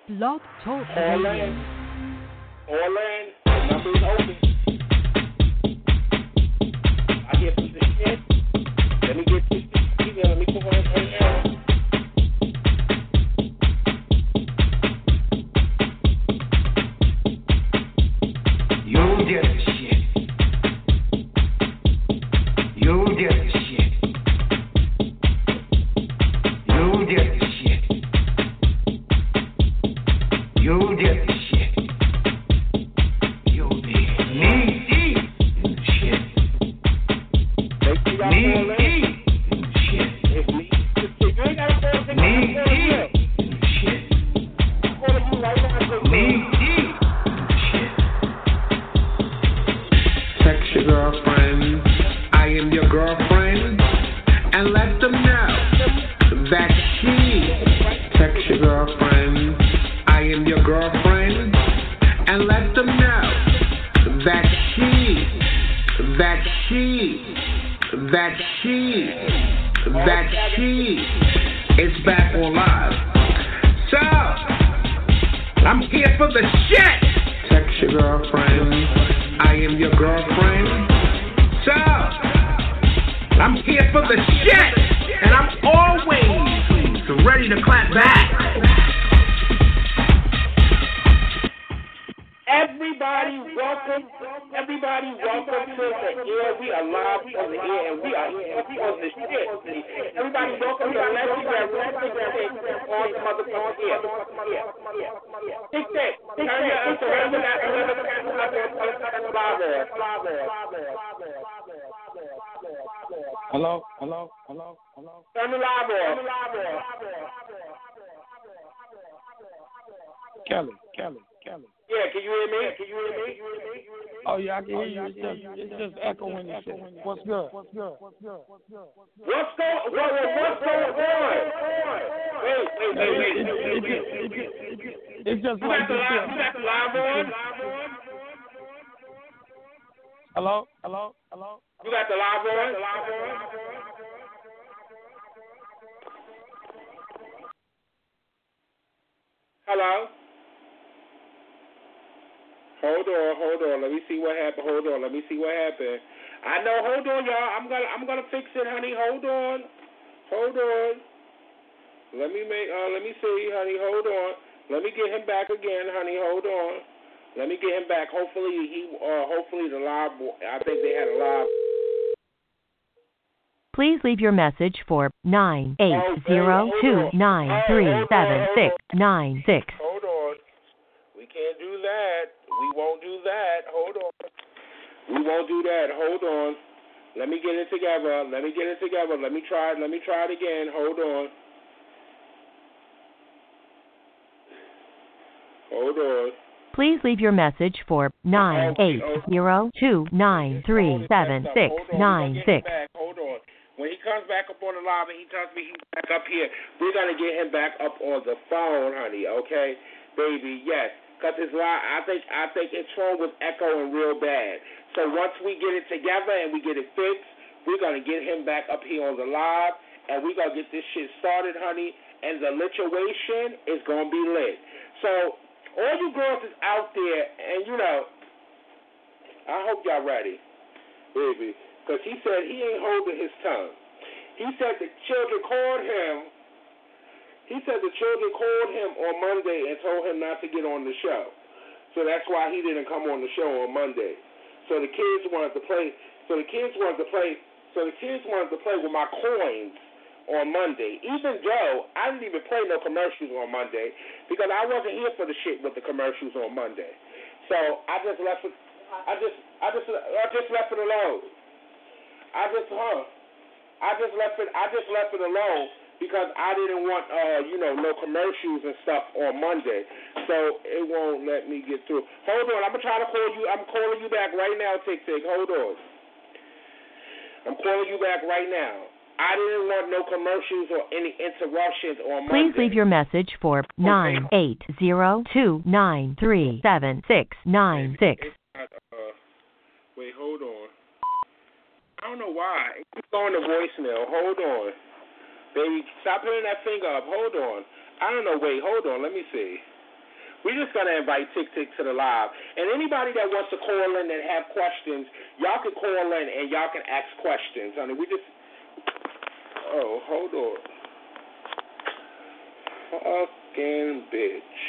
Blog Talk Orland, Radio. Orland, the number is open. I hear some shit. Let me get this email. Let me put on it right now. You'll get the shit. You'll get the shit. You'll get the shit. You'll get the shit. You'll be knee deep in the shit. Knee deep in the shit. Knee deep in the shit. Knee deep in the shit. Text your girlfriend, I am your girlfriend, and let them know that she. Text your girlfriend, I am your girlfriend, and let them know that she is back on live. So, I'm here for the shit. Text your girlfriend, I am your girlfriend. So, I'm here for the shit, and I'm always ready to clap back. Everybody welcome to the air. We are live on the air, and we are here on the shit. Everybody welcome to Let's Get on the motherfucking air. Take that. Turn your surrender that Hello. Turn the live on. Kelly. Yeah, can you hear me? Oh yeah, I can hear you. It's just echoing and shit. What's good? What's going on? Wait. It's just You like got the this. live on? Hello. You got the live on? Hello? Hold on. Let me see what happened. I know. Hold on, y'all. I'm gonna fix it, honey. Hold on. Let me see, honey. Hold on. Let me get him back again, honey. Hold on. Let me get him back. Hopefully the live. I think they had a live. Please leave your message for 98029376696. Hold on. We can't do that. We won't do that. Hold on. We won't do that. Hold on. Let me get it together. Let me try it again. Hold on. Please leave your message for 98029376696. Hold on. When he comes back up on the live and he tells me he's back up here, we're going to get him back up on the phone, honey, okay? Baby, yes. Because his live, I think his phone was echoing real bad. So once we get it together and we get it fixed, we're going to get him back up here on the live, and we're going to get this shit started, honey, and the lituation is going to be lit. So all you girls is out there, and, I hope y'all ready, baby, because he said he ain't holding his tongue. He said the children called him. On Monday and told him not to get on the show. So that's why he didn't come on the show on Monday. So the kids wanted to play with my coins on Monday. Even though I didn't even play no commercials on Monday because I wasn't here for the shit with the commercials on Monday. So I just left it. I just left it alone. I just left it alone. Because I didn't want, no commercials and stuff on Monday. So it won't let me get through. Hold on. I'm going to try to call you. I'm calling you back right now, Tick. Hold on. I'm calling you back right now. I didn't want no commercials or any interruptions on Monday. Please leave your message for 98029376696. Wait, hold on. I don't know why. It's going to voicemail. Hold on. Baby, stop putting that finger up. Hold on. I don't know. Wait, hold on. Let me see. we're just going to invite Tick Tick to the live. And anybody that wants to call in and have questions, y'all can call in and y'all can ask questions. I mean, oh, hold on. Fucking bitch.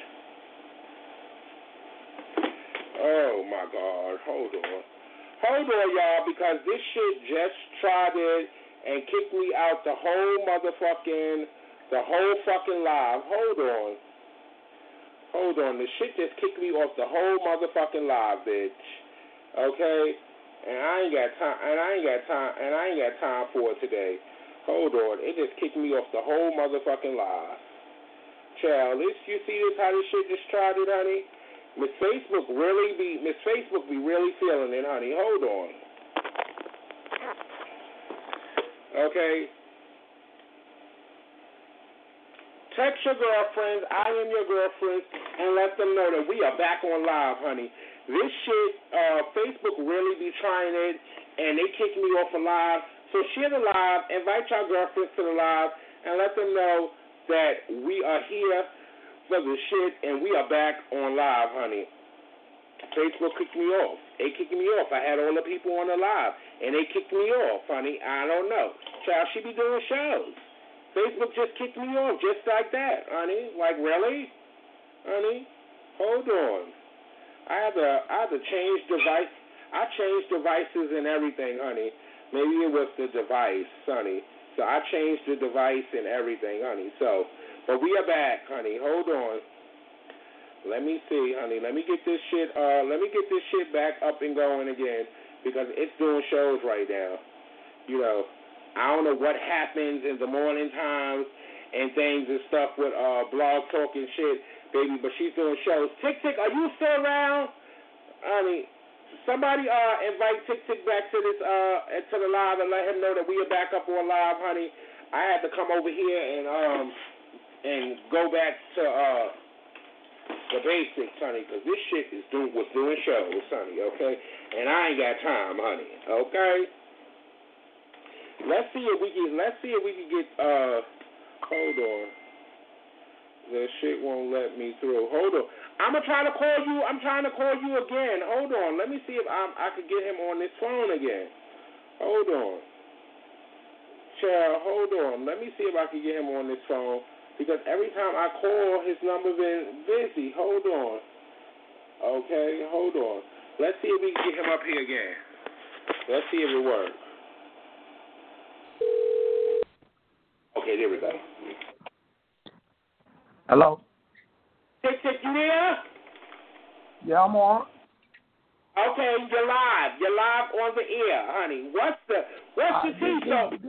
Oh, my God. Hold on. Hold on, y'all, because this shit just tried it and kicked me out the whole fucking live. Hold on. The shit just kicked me off the whole motherfucking live, bitch. Okay? And I ain't got time for it today. Hold on. It just kicked me off the whole motherfucking live. Child, you see this, how this shit just tried it, honey? Miss Facebook be really feeling it, honey. Hold on. Okay. Text your girlfriends, I am your girlfriend, and let them know that we are back on live, honey. This shit, Facebook really be trying it, and they kick me off a live. So share the live, invite your girlfriends to the live, and let them know that we are here for the shit, and we are back on live, honey. Facebook kicked me off. They kicked me off. I had all the people on the live, and they kicked me off, honey. I don't know. Child, she be doing shows. Facebook just kicked me off just like that, honey. Like, really? Honey? Hold on. I had to change device. I changed devices and everything, honey. Maybe it was the device, honey. So I changed the device and everything, honey. So, but we are back, honey. Hold on. Let me see, honey. Let me get this shit back up and going again because it's doing shows right now. You know, I don't know what happens in the morning times and things and stuff with Blog Talk and shit, baby, but she's doing shows. Tick Tick, are you still around? Honey, somebody invite Tick Tick back to this to the live and let him know that we are back up on live, honey. I had to come over here and go back to the basics, honey, because this shit was doing shows, honey, okay? And I ain't got time, honey, okay? Let's see if we can get hold on. The shit won't let me through. Hold on. I'm trying to call you again. Hold on. Let me see if I could get him on this phone again. Hold on. Child, hold on. Let me see if I can get him on this phone. Because every time I call, his number been busy. Hold on. Okay, hold on. Let's see if we can get him up here again. Let's see if it works. Okay, there we go. Hello? Tick Tick, you there? Yeah, I'm on. Okay, you're live. You're live on the air, honey. What's the tea?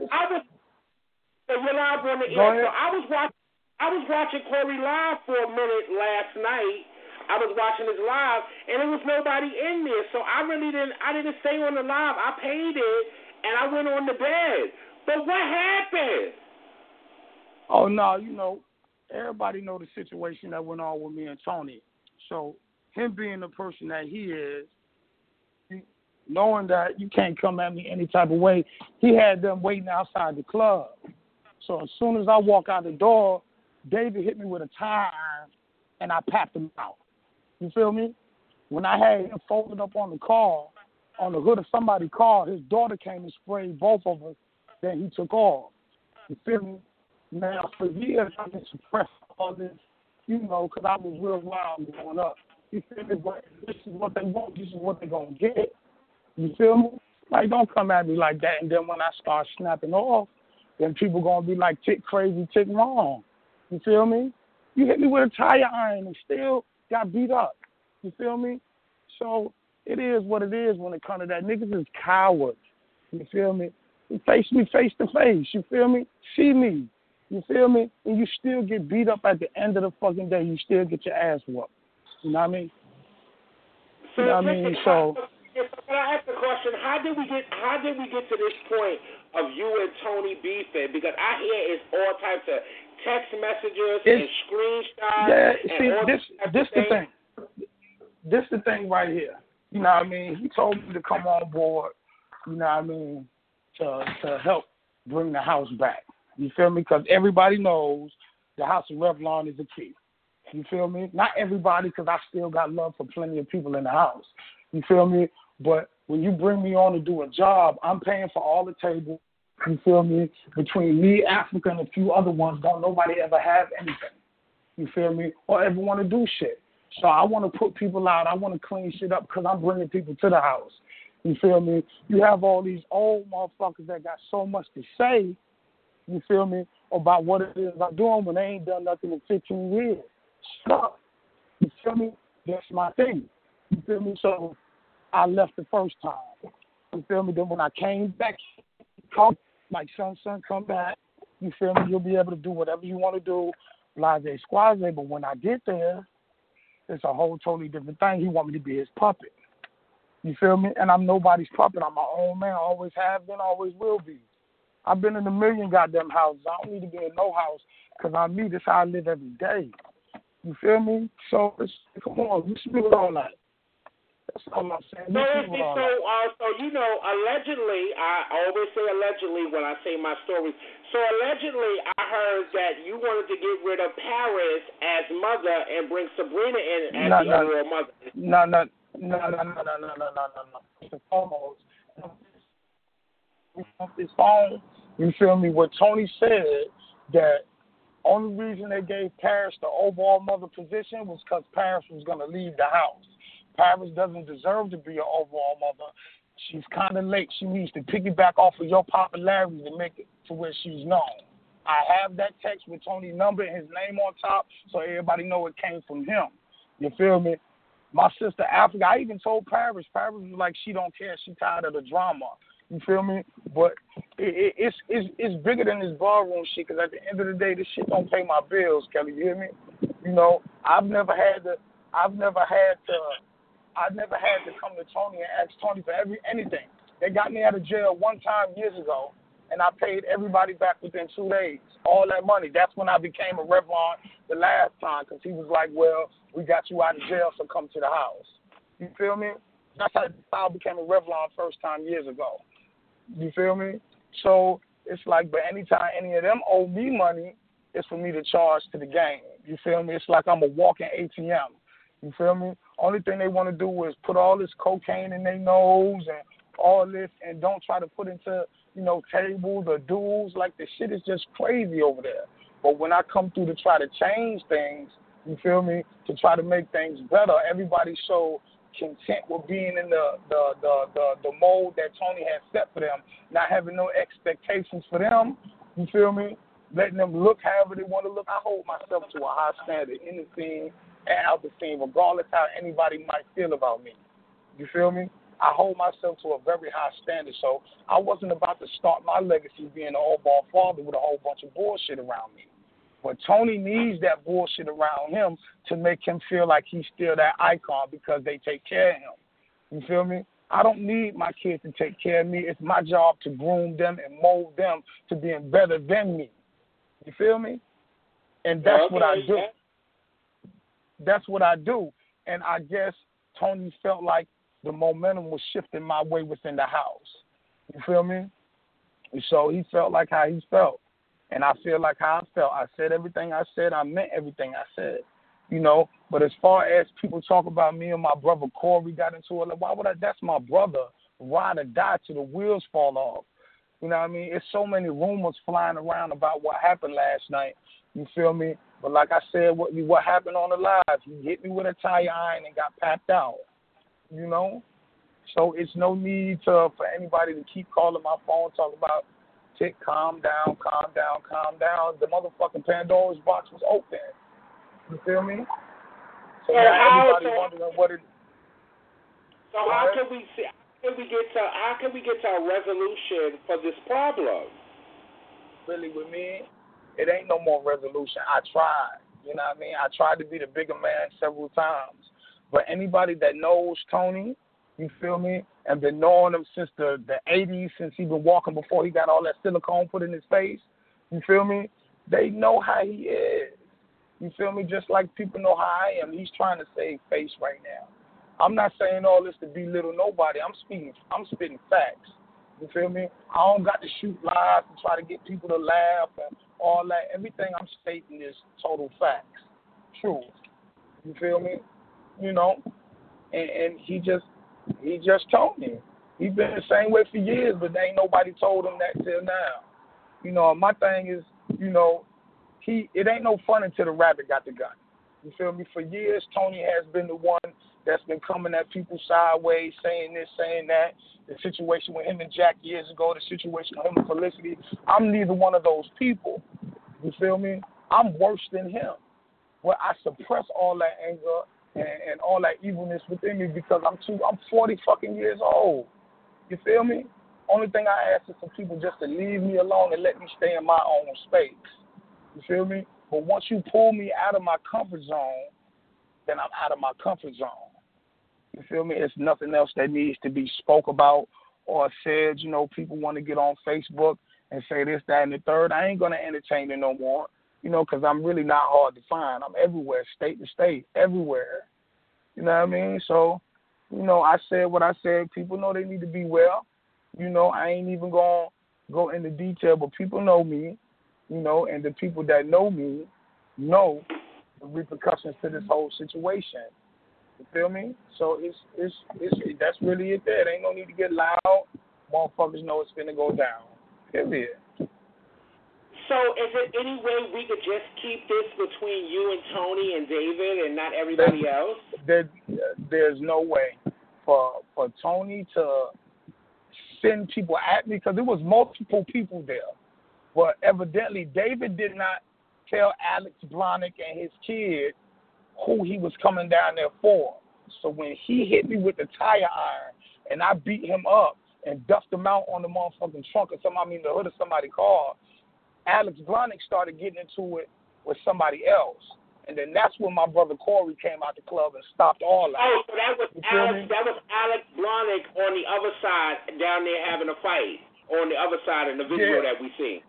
So you're live on the air. So I was watching Corey live for a minute last night. I was watching his live, and there was nobody in there. So I didn't stay on the live. I paid it, and I went on the bed. But what happened? Oh, no, everybody know the situation that went on with me and Tony. So him being the person that he is, knowing that you can't come at me any type of way, he had them waiting outside the club. So as soon as I walk out the door, David hit me with a tie iron, and I papped him out. You feel me? When I had him folded up on the car, on the hood of somebody's car, his daughter came and sprayed both of us. Then he took off. You feel me? Now, for years, I've been suppressing all this, because I was real wild growing up. You feel me? But this is what they want. This is what they're going to get. You feel me? Like, don't come at me like that. And then when I start snapping off, then people going to be like, Tick crazy, Tick wrong. You feel me? You hit me with a tire iron and still got beat up. You feel me? So it is what it is when it comes to that. Niggas is cowards. You feel me? You face me face to face. You feel me? See me. You feel me? And you still get beat up at the end of the fucking day. You still get your ass whooped. You know what I mean? So, you know what I mean? So I ask the question: How did we get to this point of you and Tony beefing? Because I hear it's all types of text messages and screenshots. Yeah, and see, this the thing. This the thing right here. You know what I mean? He told me to come on board. You know what I mean? To help bring the house back. You feel me? Because everybody knows the House of Revlon is the key. You feel me? Not everybody, because I still got love for plenty of people in the house. You feel me? But when you bring me on to do a job, I'm paying for all the tables. You feel me? Between me, Africa, and a few other ones, don't nobody ever have anything. You feel me? Or ever want to do shit. So I want to put people out. I want to clean shit up because I'm bringing people to the house. You feel me? You have all these old motherfuckers that got so much to say, you feel me, about what it is I'm doing when they ain't done nothing in 15 years. Shut up. You feel me? That's my thing. You feel me? So I left the first time. You feel me? Then when I came back, like son, come back. You feel me? You'll be able to do whatever you want to do, blase squaze. But when I get there, it's a whole totally different thing. He want me to be his puppet. You feel me? And I'm nobody's puppet. I'm my own man. Always have been, always will be. I've been in a million goddamn houses. I don't need to be in no house because I'm me. This is how I live every day. You feel me? So, come on. You speak with all that. That's all I'm saying. So, you know, allegedly, I always say allegedly when I say my stories. So, allegedly, I heard that you wanted to get rid of Paris as mother and bring Sabrina in as the overall mother. No. First and foremost, his phone, you feel me? What Tony said, that only reason they gave Paris the overall mother position was because Paris was going to leave the house. Paris doesn't deserve to be an overall mother. She's kind of late. She needs to piggyback off of your popularity to make it to where she's known. I have that text with Tony's number and his name on top so everybody know it came from him. You feel me? My sister Africa, I even told Paris. Paris was like, she don't care. She tired of the drama. You feel me? But it's bigger than this barroom shit because at the end of the day, this shit don't pay my bills, Kelly. You hear me? You know, I've never had to come to Tony and ask Tony for anything. They got me out of jail one time years ago, and I paid everybody back within 2 days, all that money. That's when I became a Revlon the last time because he was like, well, we got you out of jail, so come to the house. You feel me? That's how I became a Revlon first time years ago. You feel me? So it's like, but anytime any of them owe me money, it's for me to charge to the game. You feel me? It's like I'm a walking ATM. You feel me? Only thing they want to do is put all this cocaine in their nose and all this and don't try to put into, you know, tables or duels. Like, the shit is just crazy over there. But when I come through to try to change things, you feel me, to try to make things better, everybody's so content with being in the mold that Tony has set for them, not having no expectations for them, you feel me, letting them look however they want to look. I hold myself to a high standard in the scene and out the scene, regardless how anybody might feel about me. You feel me? I hold myself to a very high standard, so I wasn't about to start my legacy being an old-ball father with a whole bunch of bullshit around me. But Tony needs that bullshit around him to make him feel like he's still that icon because they take care of him. You feel me? I don't need my kids to take care of me. It's my job to groom them and mold them to being better than me. You feel me? And that's what I do. That's what I do. And I guess Tony felt like the momentum was shifting my way within the house. You feel me? And so he felt like how he felt. And I feel like how I felt. I said everything I said. I meant everything I said. You know, but as far as people talk about me and my brother Corey got into it, like, why would I? That's my brother. Ride or die till the wheels fall off. You know what I mean? It's so many rumors flying around about what happened last night. You feel me? But like I said, what happened on the live, he hit me with a tire iron and got packed out. You know? So it's no need for anybody to keep calling my phone, talking about, Tick, calm down, calm down, calm down. The motherfucking Pandora's box was open. You feel me? So now everybody wondering what it. So how can we get to a resolution for this problem? Really, with me, it ain't no more resolution. I tried. You know what I mean? I tried to be the bigger man several times. But anybody that knows Tony, you feel me, and been knowing him since the 80s, since he been walking before he got all that silicone put in his face, you feel me, they know how he is. You feel me? Just like people know how I am. He's trying to save face right now. I'm not saying all this to belittle nobody. I'm spitting facts. You feel me? I don't got to shoot live and try to get people to laugh and all that. Everything I'm stating is total facts. truth. You feel me? You know, and he just told me. He's been the same way for years, but ain't nobody told him that till now. You know, my thing is, you know, it ain't no fun until the rabbit got the gun. You feel me? For years, Tony has been the one that's been coming at people sideways, saying this, saying that. The situation with him and Jack years ago, the situation with him and Felicity. I'm neither one of those people. You feel me? I'm worse than him. Well, I suppress all that anger and all that evilness within me because I'm 40 fucking years old. You feel me? Only thing I ask is for people just to leave me alone and let me stay in my own space. You feel me? But once you pull me out of my comfort zone, then I'm out of my comfort zone. You feel me? It's nothing else that needs to be spoke about or said. You know, people want to get on Facebook and say this, that, and the third. I ain't going to entertain it no more, you know, because I'm really not hard to find. I'm everywhere, state to state, everywhere. You know what I mean? So, you know, I said what I said. People know they need to be well. You know, I ain't even going to go into detail, but people know me, you know, and the people that know me know the repercussions to this whole situation. You feel me? So it's that's really it there. There ain't no need to get loud. Motherfuckers know it's finna go down. Period. So is there any way we could just keep this between you and Tony and David and not everybody else? There's no way for Tony to send people at me because there was multiple people there. But evidently David did not tell Alex Blahnik and his kid who he was coming down there for. So when he hit me with the tire iron and I beat him up and duffed him out on the motherfucking trunk of the hood of somebody's car, Alex Blahnik started getting into it with somebody else. And then that's when my brother Corey came out the club and stopped all that. Oh, so that was Alex Blahnik on the other side down there having a fight on the other side in the video that we seen.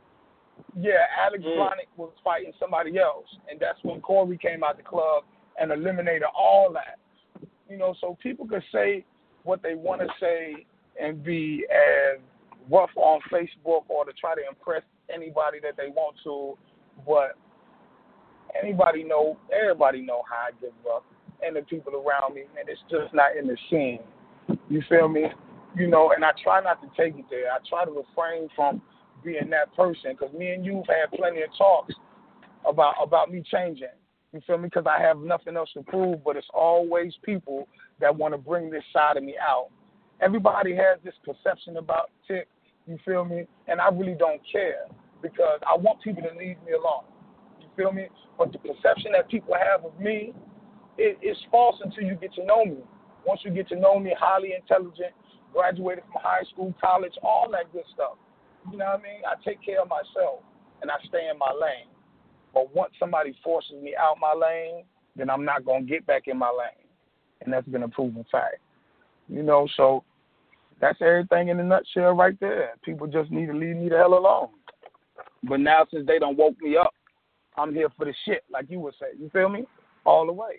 Yeah, Alex Blahnik was fighting somebody else, and that's when Corey came out the club and eliminated all that. You know, so people could say what they want to say and be as rough on Facebook or to try to impress anybody that they want to, but everybody know how I get rough, and the people around me, and it's just not in the scene. You feel me? You know, and I try not to take it there. I try to refrain from being that person, because me and you've had plenty of talks about me changing. You feel me? Because I have nothing else to prove, but it's always people that want to bring this side of me out. Everybody has this perception about Tick, you feel me? And I really don't care, because I want people to leave me alone. You feel me? But the perception that people have of me is false until you get to know me. Once you get to know me, highly intelligent, graduated from high school, college, all that good stuff. You know what I mean? I take care of myself, and I stay in my lane. But once somebody forces me out my lane, then I'm not going to get back in my lane. And that's been a proven fact. You know, so that's everything in a nutshell right there. People just need to leave me the hell alone. But now, since they done woke me up, I'm here for the shit, like you would say. You feel me? All the way.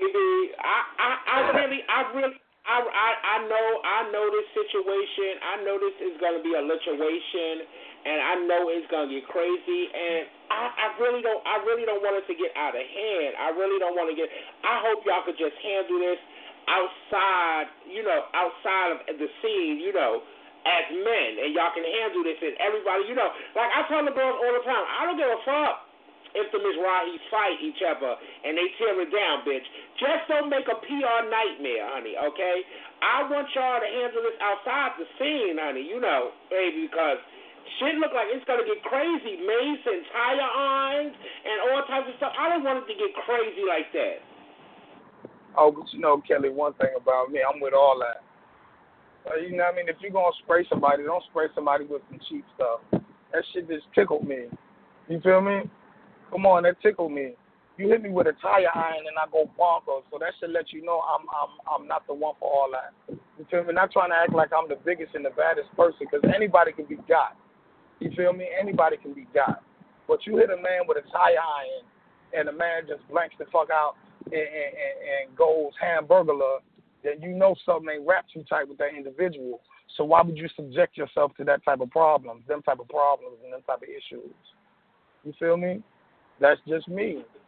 I know this situation. I know this is going to be a lituation, and I know it's going to get crazy. And I really don't want it to get out of hand. I really don't want to get. I hope y'all could just handle this outside of the scene, as men, and y'all can handle this. And everybody, like I tell the girls all the time, I don't give a fuck if the Mizrahis fight each other and they tear it down, bitch. Just don't make a PR nightmare, honey, okay? I want y'all to handle this outside the scene, honey, baby, because shit look like it's going to get crazy. Mace and tire irons and all types of stuff. I don't want it to get crazy like that. Oh, but Kelly, one thing about me, I'm with all that. You know what I mean? If you're going to spray somebody, don't spray somebody with some cheap stuff. That shit just tickled me. You feel me? Come on, that tickled me. You hit me with a tire iron and I go bonkers, so that should let you know I'm not the one for all that. You feel me? Not trying to act like I'm the biggest and the baddest person, because anybody can be got. You feel me? Anybody can be got. But you hit a man with a tire iron and the man just blanks the fuck out and goes hamburglar, then you know something ain't wrapped too tight with that individual. So why would you subject yourself to that type of problems, them type of problems and them type of issues? You feel me? That's just me.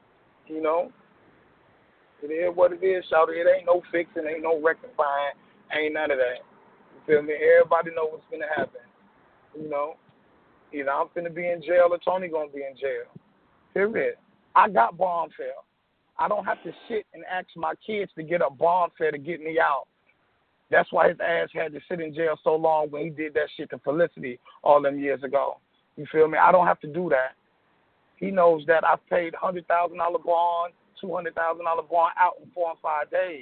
You know, it is what it is, shawty. It ain't no fixing, ain't no rectifying, ain't none of that. You feel me? Everybody know what's gonna happen. You know, either I'm finna be in jail or Tony gonna be in jail. Period. I got bond fare. I don't have to sit and ask my kids to get a bond fare to get me out. That's why his ass had to sit in jail so long when he did that shit to Felicity all them years ago. You feel me? I don't have to do that. He knows that I've paid $100,000 bond, $200,000 bond out in 4 and 5 days.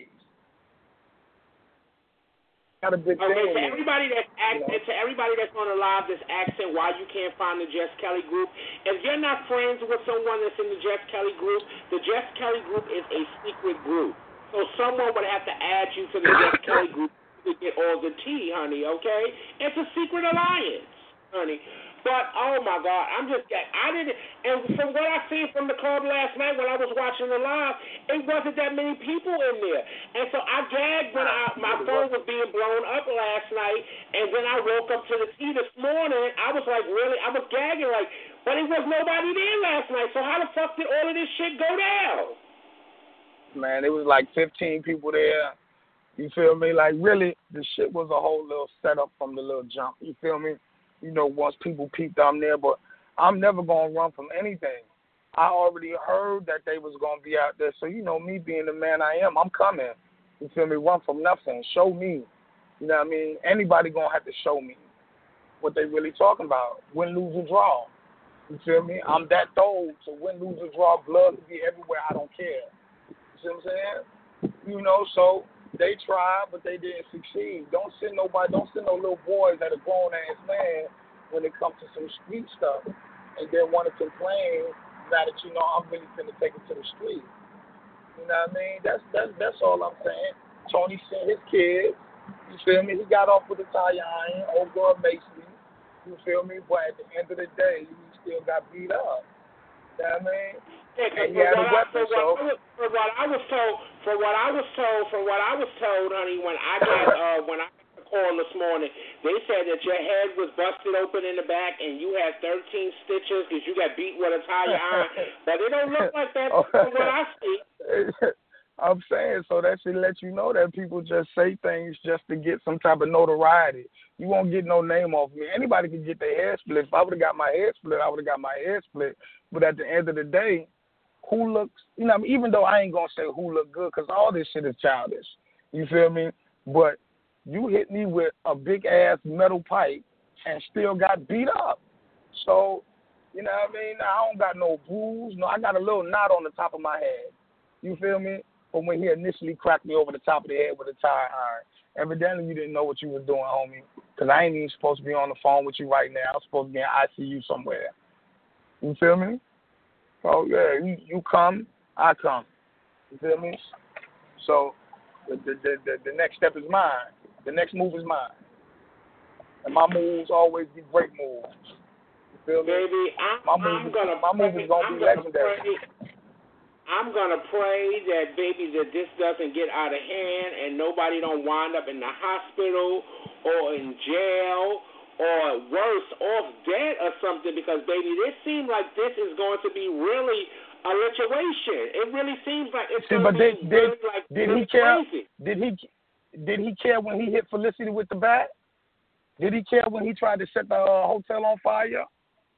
Got a big thing. To everybody that's to everybody that's on the live that's asking why you can't find the Jess Kelly group, if you're not friends with someone that's in the Jess Kelly group, the Jess Kelly group is a secret group. So someone would have to add you to the Jess Kelly group to get all the tea, honey, okay? It's a secret alliance, honey. But, oh, my God, and from what I seen from the club last night when I was watching the live, it wasn't that many people in there. And so I gagged when my phone was being blown up last night, and when I woke up to the tea this morning, I was like, really? I was gagging, like, but it was nobody there last night, so how the fuck did all of this shit go down? Man, it was like 15 people there. You feel me? Like, really, the shit was a whole little setup from the little jump. You feel me? You know, once people peeped I'm there, but I'm never going to run from anything. I already heard that they was going to be out there, so, you know, me being the man I am, I'm coming. You feel me? Run from nothing. Show me. You know what I mean? Anybody going to have to show me what they really talking about. Win, lose, or draw. You feel me? I'm that old, so win, lose, or draw, blood to be everywhere. I don't care. You see what I'm saying? You know, so they tried, but they didn't succeed. Don't send no little boys that are grown-ass man when it comes to some street stuff and then want to complain now that you know I'm really finna take it to the street. You know what I mean? That's all I'm saying. Tony sent his kids. You feel me? He got off with a tire iron, old girl Mason. You feel me? But at the end of the day, he still got beat up. You know what I mean? Yeah, from what I was told, honey, when I got the call this morning, they said that your head was busted open in the back and you had 13 stitches because you got beat with a tire iron. But it don't look like that from what I see. I'm saying, so that should let you know that people just say things just to get some type of notoriety. You won't get no name off me. Anybody can get their head split. If I would have got my head split, I would have got my head split. But at the end of the day, who looks, you know, even though I ain't going to say who look good, because all this shit is childish. You feel me? But you hit me with a big-ass metal pipe and still got beat up. So, you know what I mean? I don't got no bruise. No, I got a little knot on the top of my head. You feel me? From when he initially cracked me over the top of the head with a tire iron. Evidently, you didn't know what you were doing, homie, because I ain't even supposed to be on the phone with you right now. I'm supposed to be in ICU somewhere. You feel me? Oh, yeah, you come, I come. You feel me? So the next step is mine. The next move is mine. And my moves always be great moves. You feel me? Baby, my move is going to be legendary. I'm going to pray that, baby, that this doesn't get out of hand and nobody don't wind up in the hospital or in jail or worse, off dead or something, because, baby, this seems like this is going to be really a situation. It really seems like it's going to be really like crazy. Did he care when he hit Felicity with the bat? Did he care when he tried to set the hotel on fire?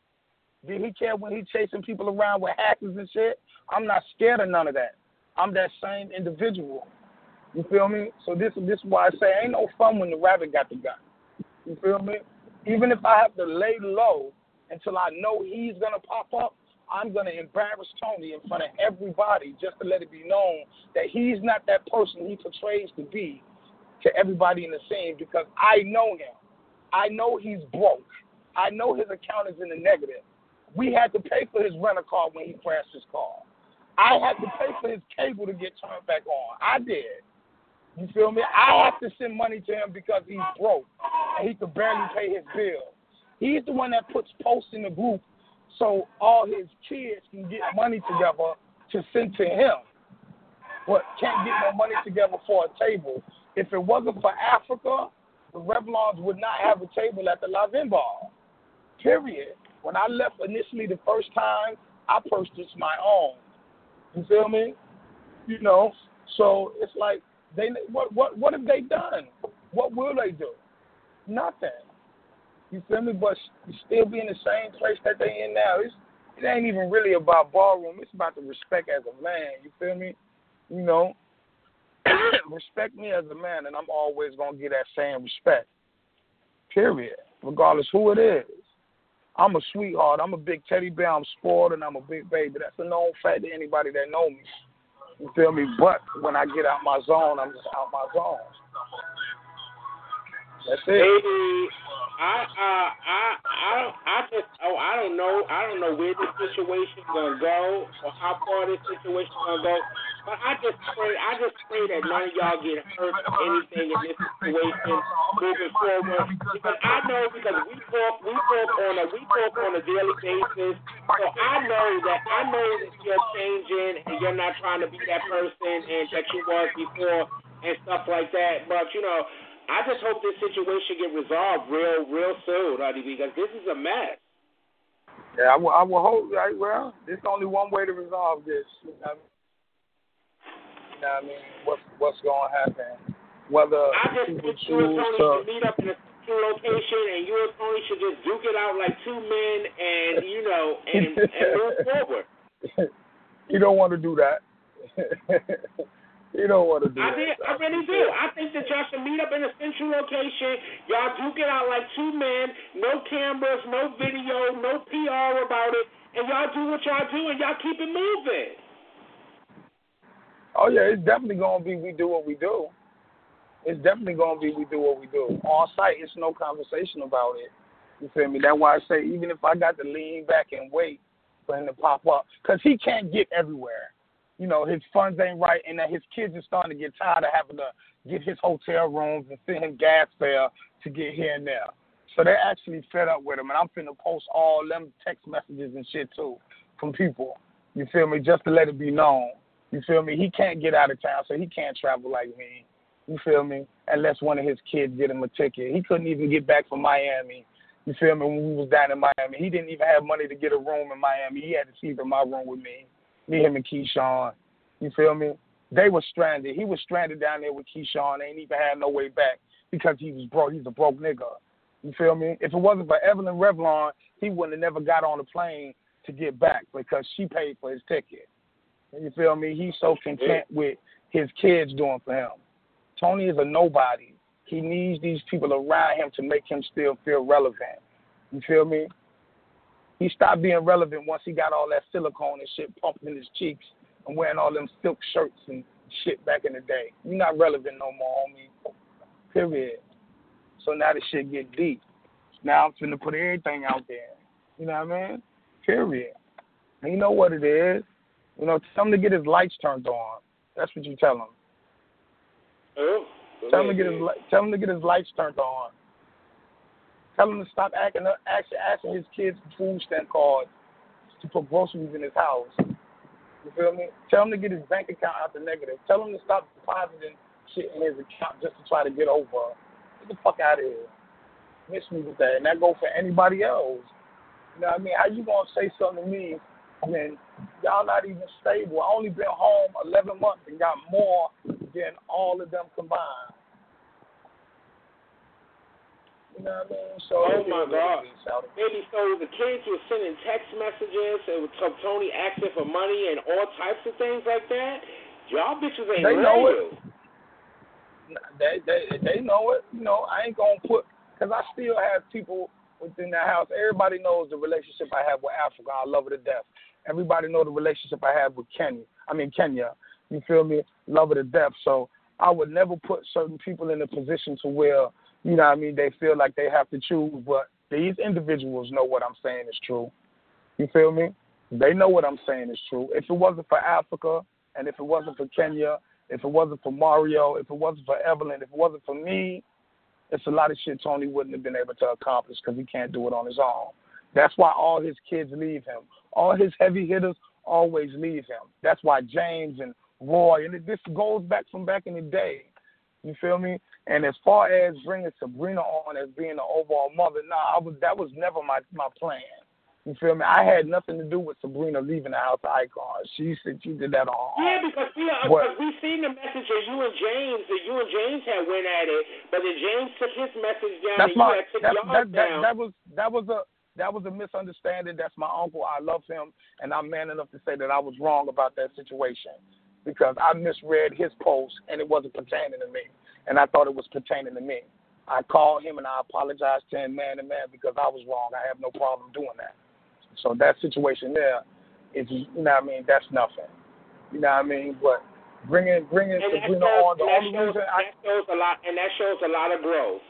Did he care when he chasing people around with hackers and shit? I'm not scared of none of that. I'm that same individual. You feel me? So this is why I say ain't no fun when the rabbit got the gun. You feel me? Even if I have to lay low until I know he's going to pop up, I'm going to embarrass Tony in front of everybody just to let it be known that he's not that person he portrays to be to everybody in the scene, because I know him. I know he's broke. I know his account is in the negative. We had to pay for his rental car when he crashed his car. I had to pay for his cable to get turned back on. I did. You feel me? I have to send money to him because he's broke and he could barely pay his bills. He's the one that puts posts in the group so all his kids can get money together to send to him, but can't get no money together for a table. If it wasn't for Africa, the Revlons would not have a table at the La Vin Bar. Period. When I left initially the first time, I purchased my own. You feel me? You know, so it's like what have they done? What will they do? Nothing. You feel me? But you still be in the same place that they in now. It ain't even really about ballroom. It's about the respect as a man. You feel me? You know, respect me as a man, and I'm always gonna get that same respect. Period. Regardless who it is. I'm a sweetheart. I'm a big teddy bear. I'm spoiled, and I'm a big baby. That's a known fact to anybody that know me. You feel me? But when I get out my zone, I'm just out my zone. That's it. Baby, I don't know. I don't know where this situation's gonna go or how far this situation's gonna go. But I just pray that none of y'all get hurt or anything in this situation moving forward. Because I know we talk on a daily basis. So I know that you're changing and you're not trying to be that person and that you was before and stuff like that. But you know, I just hope this situation get resolved real soon, honey, because this is a mess. Yeah, I will hope. Right, well, there's only one way to resolve this. You know what I mean? What's going to happen? Whether I just think you and Tony should meet up in a secure location, and you and Tony should just duke it out like two men, and and move forward. You don't want to do that. You don't want to do that. I really do. I think that y'all should meet up in a central location. Y'all duke it out like two men, no cameras, no video, no PR about it, and y'all do what y'all do, and y'all keep it moving. Oh, yeah, it's definitely going to be we do what we do. It's definitely going to be we do what we do. On site, it's no conversation about it. You feel me? That's why I say even if I got to lean back and wait for him to pop up, because he can't get everywhere. You know, his funds ain't right, and that his kids are starting to get tired of having to get his hotel rooms and send him gas fare to get here and there. So they're actually fed up with him, and I'm finna post all them text messages and shit, too, from people. You feel me? Just to let it be known. You feel me? He can't get out of town, so he can't travel like me. You feel me? Unless one of his kids get him a ticket. He couldn't even get back from Miami. You feel me? When we was down in Miami. He didn't even have money to get a room in Miami. He had to sleep in my room with me. Me, him, and Keyshawn. You feel me? They were stranded. He was stranded down there with Keyshawn. They ain't even had no way back because he was broke. He's a broke nigga. You feel me? If it wasn't for Evelyn Revlon, he wouldn't have never got on the plane to get back because she paid for his ticket. You feel me? He's so content with his kids doing for him. Tony is a nobody. He needs these people around him to make him still feel relevant. You feel me? He stopped being relevant once he got all that silicone and shit pumped in his cheeks and wearing all them silk shirts and shit back in the day. You're not relevant no more, homie. Period. So now the shit get deep. Now I'm finna put everything out there. You know what I mean? Period. And you know what it is? You know, tell him to get his lights turned on. That's what you tell him. Oh. Tell him to get his lights turned on. Tell him to stop asking his kids for food stamp cards to put groceries in his house. You feel me? Tell him to get his bank account out the negative. Tell him to stop depositing shit in his account just to try to get over. Get the fuck out of here. Miss me with that. And that goes for anybody else. You know what I mean? How you going to say something to me when y'all not even stable? I only been home 11 months and got more than all of them combined. You know what I mean? So, oh, my God. Maybe so the kids were sending text messages and with Tony asking for money and all types of things like that. Y'all bitches ain't they know real. it. They know it. You know, I ain't going to put, because I still have people within the house. Everybody knows the relationship I have with Africa. I love her to death. Everybody know the relationship I have with Kenya. You feel me? Love her to death. So I would never put certain people in a position to where, you know what I mean, they feel like they have to choose. But these individuals know what I'm saying is true. You feel me? They know what I'm saying is true. If it wasn't for Africa, and if it wasn't for Kenya, if it wasn't for Mario, if it wasn't for Evelyn, if it wasn't for me, it's a lot of shit Tony wouldn't have been able to accomplish because he can't do it on his own. That's why all his kids leave him. All his heavy hitters always leave him. That's why James and Roy, and this goes back from back in the day. You feel me? And as far as bringing Sabrina on as being the overall mother, that was never my plan. You feel me? I had nothing to do with Sabrina leaving the house of Icon. She said she did that on her own. Yeah, because we seen the messages you and James had went at it, but then James took his message down and you had took yours down. That was a misunderstanding. That's my uncle. I love him, and I'm man enough to say that I was wrong about that situation because I misread his post and it wasn't pertaining to me, and I thought it was pertaining to me. I called him and I apologized to him man to man because I was wrong. I have no problem doing that. So that situation there is, you know what I mean, that's nothing. You know what I mean? But bringing Sabrina on, the only reason that shows a lot of growth.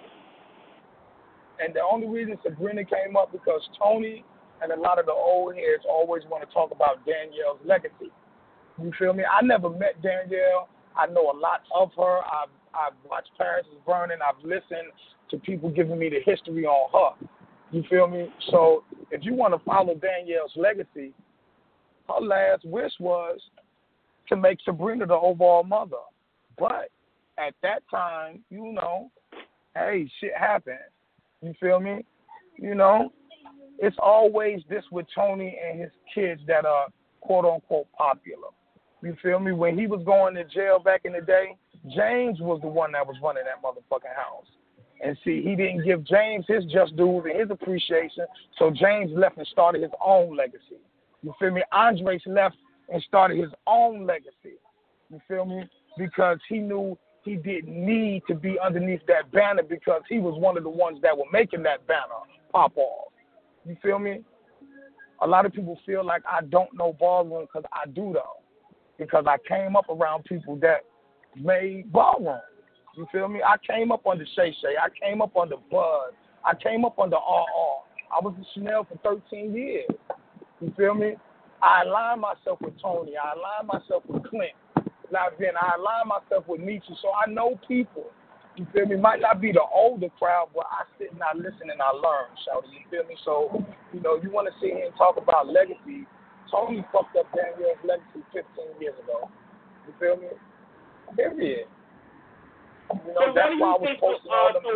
And the only reason Sabrina came up because Tony and a lot of the old heads always want to talk about Danielle's legacy. You feel me? I never met Danielle. I know a lot of her. I've watched Paris is Burning. I've listened to people giving me the history on her. You feel me? So if you want to follow Danielle's legacy, her last wish was to make Sabrina the overall mother. But at that time, you know, hey, shit happened. You feel me? You know, it's always this with Tony and his kids that are quote-unquote popular. You feel me? When he was going to jail back in the day, James was the one that was running that motherfucking house. And see, he didn't give James his just dues and his appreciation, so James left and started his own legacy. You feel me? Andres left and started his own legacy. You feel me? Because he knew he didn't need to be underneath that banner because he was one of the ones that were making that banner pop off. You feel me? A lot of people feel like I don't know ballroom because I do, though. Because I came up around people that made ballroom. You feel me? I came up under Shay Shay. I came up under Bud. I came up under RR. I was in Chanel for 13 years. You feel me? I aligned myself with Tony. I aligned myself with Clint. Now then, I aligned myself with Nietzsche. So I know people. You feel me? Might not be the older crowd, but I sit and I listen and I learn, shawty. You feel me? So, you know, you want to sit here and talk about legacy. Tony fucked up Danielle's legacy 15 years ago. You feel me? Period. You know, so that's why I was posting all them.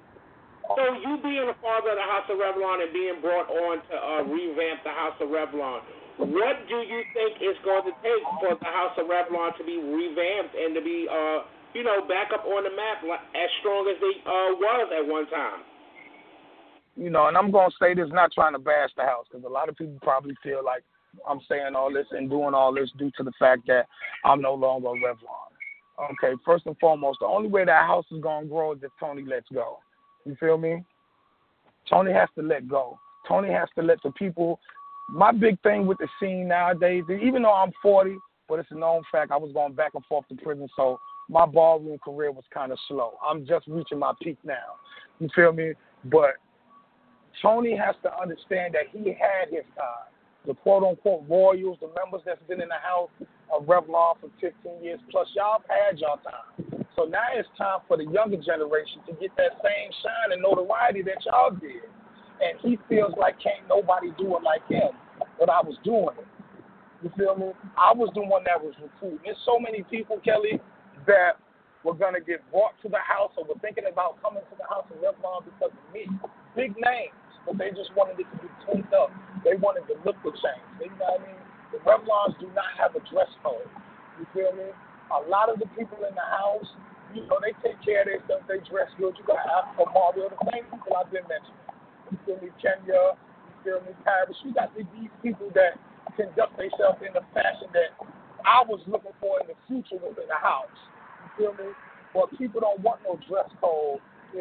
So you being a father of the House of Revlon and being brought on to revamp the House of Revlon, what do you think it's going to take for the House of Revlon to be revamped and to be, you know, back up on the map as strong as they was at one time? You know, and I'm going to say this not trying to bash the house because a lot of people probably feel like I'm saying all this and doing all this due to the fact that I'm no longer a Revlon. Okay, first and foremost, the only way that house is going to grow is if Tony lets go. You feel me? Tony has to let go. Tony has to let the people. My big thing with the scene nowadays, even though I'm 40, but it's a known fact, I was going back and forth to prison, so my ballroom career was kind of slow. I'm just reaching my peak now. You feel me? But Tony has to understand that he had his time. The quote-unquote royals, the members that's been in the house of Revlon for 15 years plus, y'all had y'all time. So now it's time for the younger generation to get that same shine and notoriety that y'all did. And he feels like can't nobody do it like him, but I was doing it. You feel me? I was the one that was recruiting. There's so many people, Kelly, that were going to get brought to the house or were thinking about coming to the house of Revlon because of me. Big names, but they just wanted it to be cleaned up. They wanted the look to change. You know what I mean? The Revlons do not have a dress code. You feel me? A lot of the people in the house, you know, they take care of their stuff. They dress good. You got to ask for Mario, the same people I've been mentioning. You feel me? Kenya, you feel me? Paris. You got these people that conduct themselves in the fashion that I was looking for in the future within the house. You feel me? But people don't want no dress code.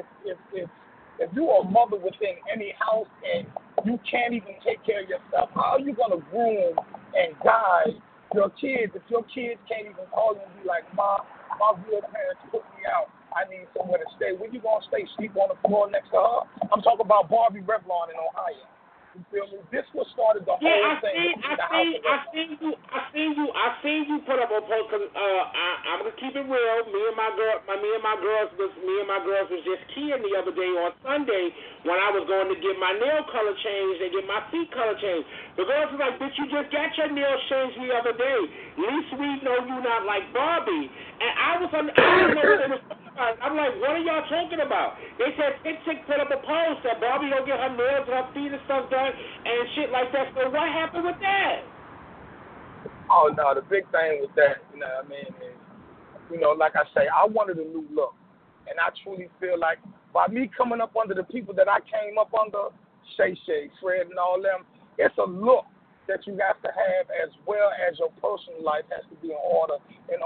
If you're a mother within any house and you can't even take care of yourself, how are you going to groom and guide your kids if your kids can't even call you and be like, Mom, my real parents put me out. I need somewhere to stay. Where you going to stay? Sleep on the floor next to her? I'm talking about Barbie Revlon in Ohio. You feel me? This was started the whole thing. I seen you put up a post because I'm gonna keep it real. Me and my girls was just keying the other day on Sunday when I was going to get my nail color changed and get my feet color changed. The girls was like, "Bitch, you just got your nails changed the other day. Least we know you not like Barbie." And I didn't know what they was talking about. I'm like, "What are y'all talking about?" They said Chick put up a post that Barbie don't get her nails and her feet and stuff done and shit like that. So what happened with that? Oh, no, the big thing with that, you know what I mean, is, you know, like I say, I wanted a new look. And I truly feel like by me coming up under the people that I came up under, Shay, Fred, and all them, it's a look that you have to have as well as your personal life has to be in order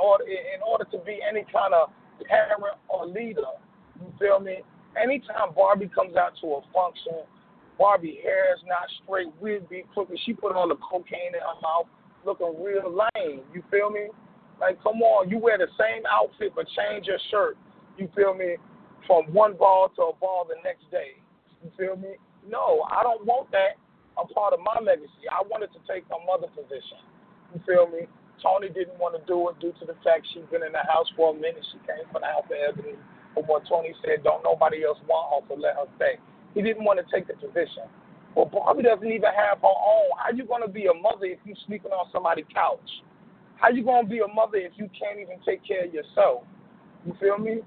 to be any kind of parent or leader. You feel me? Anytime Barbie comes out to a function, Barbie hair is not straight, wig be crooked. She put all the cocaine in her mouth, looking real lame. You feel me? Like, come on, you wear the same outfit but change your shirt. You feel me? From one ball to a ball the next day. You feel me? No, I don't want that a part of my legacy. I wanted to take my mother position. You feel me? Tony didn't want to do it due to the fact she'd been in the house for a minute. She came from the house of evidence. But what Tony said, don't nobody else want her, so let her stay. He didn't want to take the position. Well, Barbie doesn't even have her own. How you going to be a mother if you sleeping on somebody's couch? How you going to be a mother if you can't even take care of yourself? You feel me?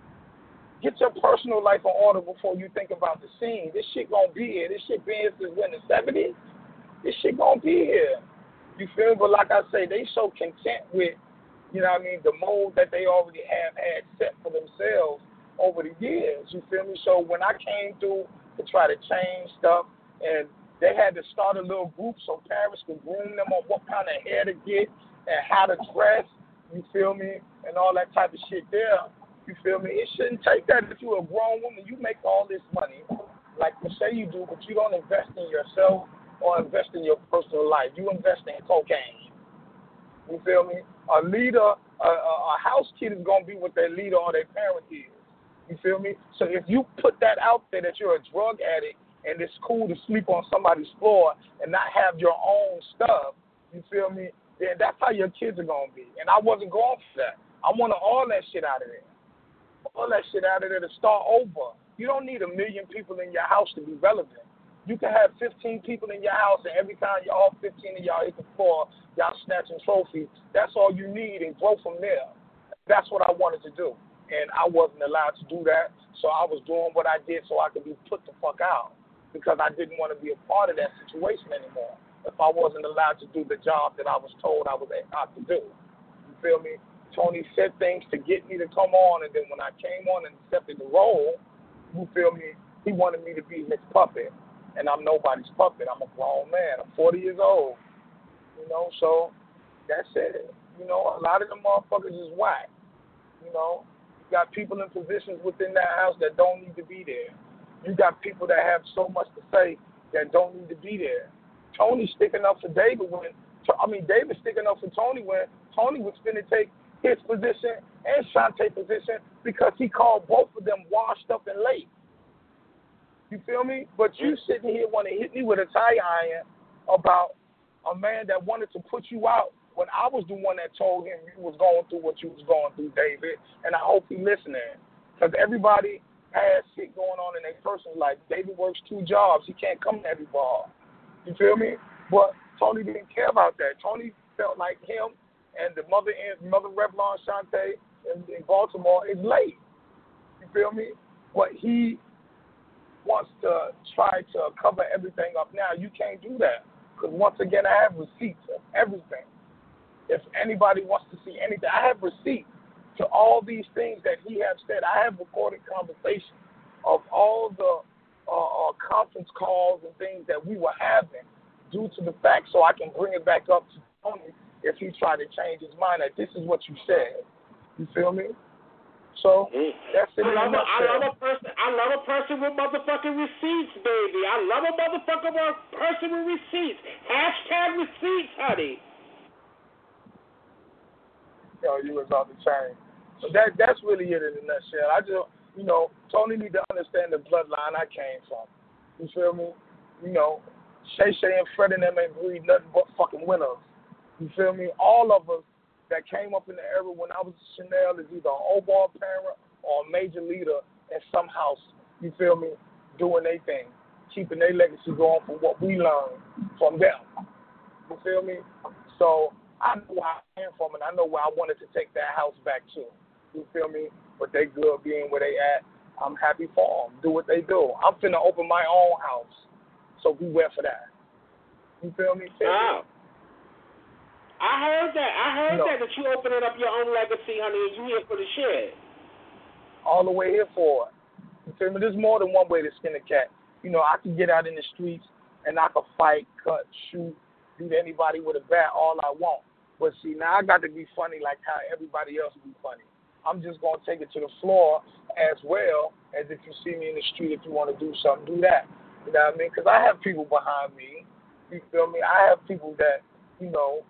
Get your personal life in order before you think about the scene. This shit going to be here. This shit been here since when, the 70s? This shit going to be here. You feel me? But like I say, they so content with, you know what I mean, the mold that they already have had set for themselves over the years. You feel me? So when I came through to try to change stuff, and they had to start a little group so parents could groom them on what kind of hair to get and how to dress, you feel me, and all that type of shit there, you feel me. It shouldn't take that if you're a grown woman. You make all this money, like you say you do, but you don't invest in yourself or invest in your personal life. You invest in cocaine. You feel me? A leader, a house kid is going to be what their leader or their parent is. You feel me? So if you put that out there that you're a drug addict, and it's cool to sleep on somebody's floor and not have your own stuff, you feel me, then that's how your kids are going to be. And I wasn't going for that. I wanted all that shit out of there. All that shit out of there to start over. You don't need 1 million people in your house to be relevant. You can have 15 people in your house, and every time all 15 of y'all hit the floor, y'all snatching trophies. That's all you need, and grow from there. That's what I wanted to do. And I wasn't allowed to do that, so I was doing what I did so I could be put the fuck out, because I didn't want to be a part of that situation anymore if I wasn't allowed to do the job that I was told I was out to do. You feel me? Tony said things to get me to come on, and then when I came on and accepted the role, you feel me, he wanted me to be his puppet, and I'm nobody's puppet. I'm a grown man. I'm 40 years old, you know, so that's it. You know, a lot of them motherfuckers is whack, you know. You got people in positions within that house that don't need to be there. You got people that have so much to say that don't need to be there. Tony's sticking up for David David's sticking up for Tony when Tony was finna take his position and Shantae's position because he called both of them washed up and late. You feel me? But you sitting here want to hit me with a tie iron about a man that wanted to put you out when I was the one that told him you was going through what you was going through, David. And I hope he listening, because everybody has shit going on in their personal life. David works 2 jobs. He can't come to every bar. You feel me? But Tony didn't care about that. Tony felt like him and the mother Revlon Shantae in Baltimore is late. You feel me? But he wants to try to cover everything up now. You can't do that, because once again, I have receipts of everything. If anybody wants to see anything, I have receipts to all these things that he has said. I have recorded conversations of all the conference calls and things that we were having due to the fact, so I can bring it back up to Tony if he tried to change his mind that this is what you said. You feel me? So that's it. I love a person with motherfucking receipts, baby. I love a motherfucking person with receipts. # receipts, honey. Yo, you was off the chain. So that's really it in a nutshell. I just, you know, Tony need to understand the bloodline I came from. You feel me? You know, Shay and Fred and them ain't breed nothing but fucking winners. You feel me? All of us that came up in the era when I was at Chanel is either an O-ball parent or a major leader in some house, you feel me, doing their thing, keeping their legacy going from what we learned from them. You feel me? So I know where I came from, and I know where I wanted to take that house back to. You feel me? But they good being where they at. I'm happy for them. Do what they do. I'm finna open my own house, so beware for that. You feel me? Wow. I heard that you opening up your own legacy, honey, and you here for the shit. All the way here for it. You feel me? There's more than one way to skin a cat. You know, I can get out in the streets and I can fight, cut, shoot, beat anybody with a bat all I want. But see, now I got to be funny like how everybody else be funny. I'm just going to take it to the floor as well as if you see me in the street, if you want to do something, do that. You know what I mean? Because I have people behind me. You feel me? I have people that, you know,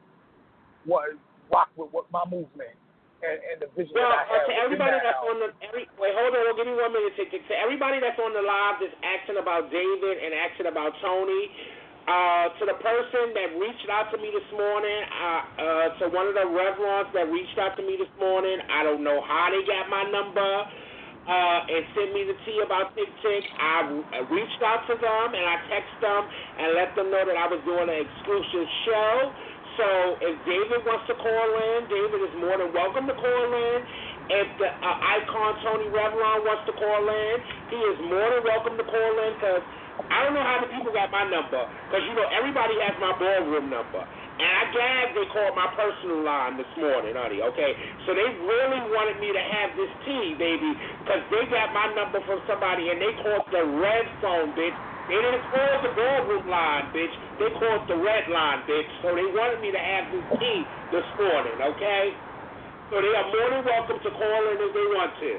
rock with my movement and the vision that I have. To everybody that's on the wait, hold on, give me 1 minute. To everybody that's on the live that's asking about David and asking about Tony, to the person that reached out to me this morning, to one of the Revlons that reached out to me this morning, I don't know how they got my number and sent me the tea about Tick Tick. I reached out to them and I texted them and let them know that I was doing an exclusive show. So if David wants to call in, David is more than welcome to call in. If the icon Tony Revlon wants to call in, he is more than welcome to call in because I don't know how the people got my number because, you know, everybody has my ballroom number. And I gagged they called my personal line this morning, honey, okay? So they really wanted me to have this tea, baby, because they got my number from somebody and they called the red phone, bitch. They didn't call the ballroom line, bitch. They called the red line, bitch. So they wanted me to have this tea this morning, okay? So they are more than welcome to call in if they want to.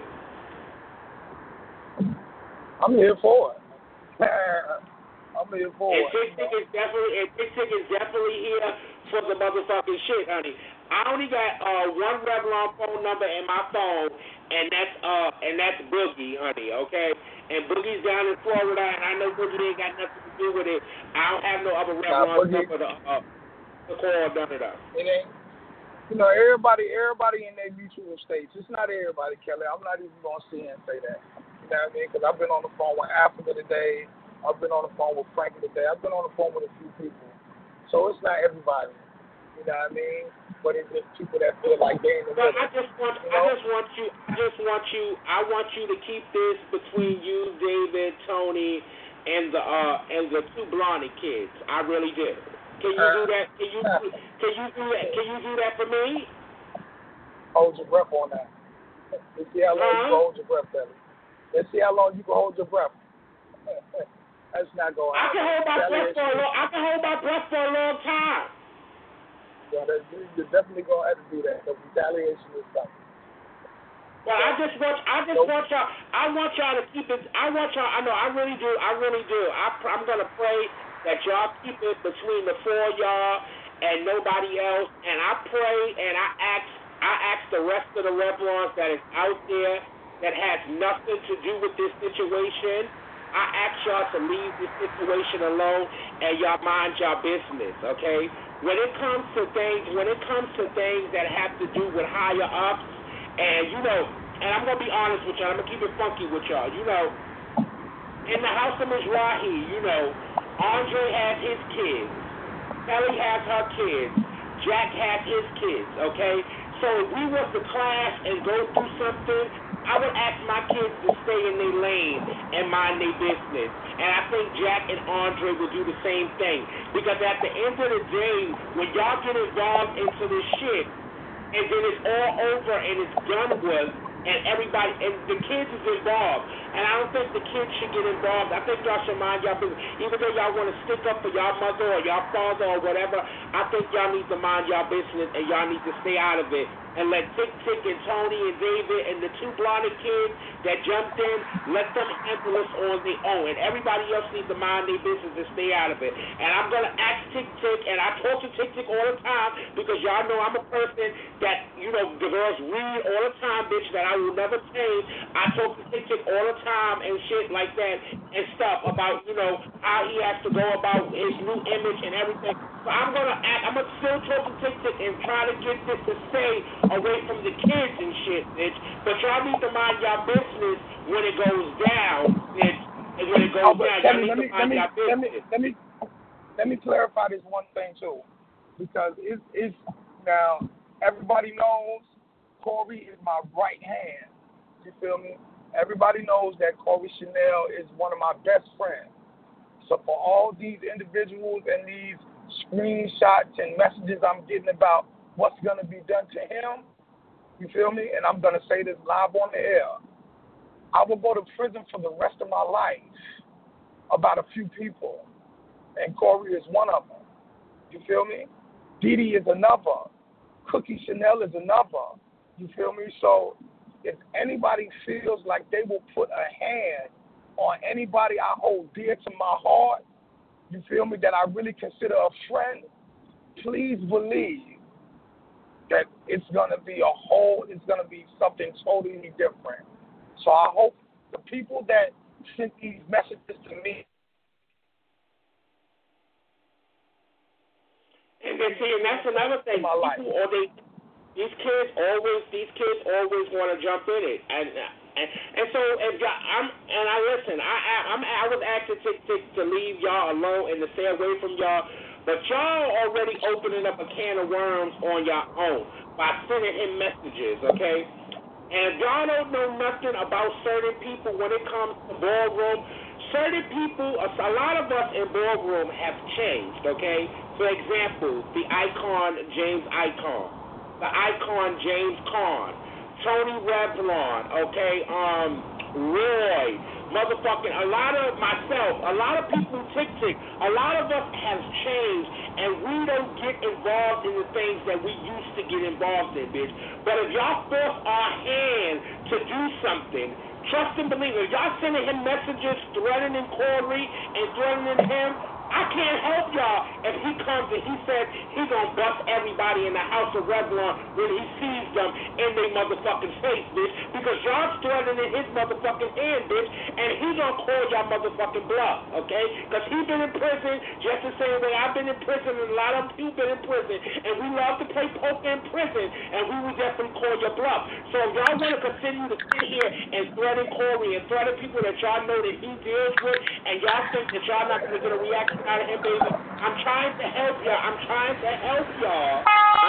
I'm here for it. I'm here for it. And Tick Tick is definitely here for the motherfucking shit, honey. I only got one Revlon phone number in my phone, and that's Boogie, honey, okay? And Boogie's down in Florida, and I know Boogie ain't got nothing to do with it. I don't have no other Revlon number to call none of that. It ain't. You know, everybody in their mutual states. It's not everybody, Kelly. I'm not even going to sit here and say that. You know what I mean? Because I've been on the phone with Africa today. I've been on the phone with Frankie today. I've been on the phone with a few people. So it's not everybody. You know what I mean? But it's just people that feel like they're in the middle. I want you to keep this between you, David, Tony, and the two Blondie kids. I really do. Can you do that? Can you do that for me? Hold your breath on that. Let's see how long you can hold your breath, Kelly. Let's see how long you can hold your breath. That's not going to happen. I can hold my breath for a long time. Yeah, you're definitely going to have to do that. The retaliation is coming. Well, I want y'all to keep it. I really do. I'm going to pray that y'all keep it between the four of y'all and nobody else. And I pray and I ask the rest of the Revlons that is out there that has nothing to do with this situation. I ask y'all to leave this situation alone and y'all mind y'all business, okay? When it comes to things that have to do with higher ups, and you know, and I'm gonna be honest with y'all, I'm gonna keep it funky with y'all. You know, in the house of Mizrahi, you know, Andre has his kids, Kelly has her kids, Jack has his kids, okay? So if we was to clash and go through something, I would ask my kids to stay in their lane and mind their business. And I think Jack and Andre will do the same thing. Because at the end of the day, when y'all get involved into this shit, and then it's all over and it's done with, and everybody, and the kids is involved. And I don't think the kids should get involved. I think y'all should mind y'all business. Even though y'all want to stick up for y'all mother or y'all father or whatever, I think y'all need to mind y'all business and y'all need to stay out of it. And let Tick Tick and Tony and David and the two Blondie kids that jumped in, let them handle this on their own. And everybody else needs to mind their business and stay out of it. And I'm going to ask Tick Tick, and I talk to Tick Tick all the time because y'all know I'm a person that, you know, the girls read all the time, bitch, that I will never change. I talk to Tick Tick all the time and shit like that. and stuff about, how he has to go about his new image and everything. So I'm gonna still talk to TikTok and try to get this to stay away from the kids and shit, bitch. But y'all need to mind y'all business when it goes down, bitch. And when it goes down, y'all need to mind y'all business. Let me clarify this one thing too, because it's now everybody knows Corey is my right hand. You feel me? Everybody knows that Corey Chanel is one of my best friends. So for all these individuals and these screenshots and messages I'm getting about what's going to be done to him, you feel me? And I'm going to say this live on the air. I will go to prison for the rest of my life about a few people. And Corey is one of them. You feel me? Didi is another. Cookie Chanel is another. You feel me? So if anybody feels like they will put a hand on anybody I hold dear to my heart, you feel me, that I really consider a friend, please believe that it's going to be something totally different. So I hope the people that sent these messages to me. And that's another thing. These kids always want to jump in it, and so if y'all, I was asking to leave y'all alone and to stay away from y'all, but y'all already opening up a can of worms on your own by sending him messages, okay? And if y'all don't know nothing about certain people when it comes to ballroom, certain people, a lot of us in ballroom have changed, okay? For example, the icon James Icon, the icon James Caan, Tony Revlon, okay, Roy, motherfucking, a lot of myself, a lot of people TikTok, a lot of us have changed, and we don't get involved in the things that we used to get involved in, bitch. But if y'all force our hand to do something, trust and believe it. If y'all sending him messages threatening Corey and threatening him, I can't help y'all if he comes and he says he gonna bust everybody in the house of Revlon when he sees them in their motherfucking face, bitch. Because y'all threatening his motherfucking hand, bitch, and he gonna call y'all motherfucking bluff, okay? Because he been in prison just the same way I've been in prison and a lot of you been in prison, and we love to play poker in prison, and we would definitely call your bluff. So if y'all want to continue to sit here and threaten Corey and threaten people that y'all know that he deals with, and y'all think that y'all not gonna get a reaction out of him, baby, I'm trying to help y'all. I'm trying to help y'all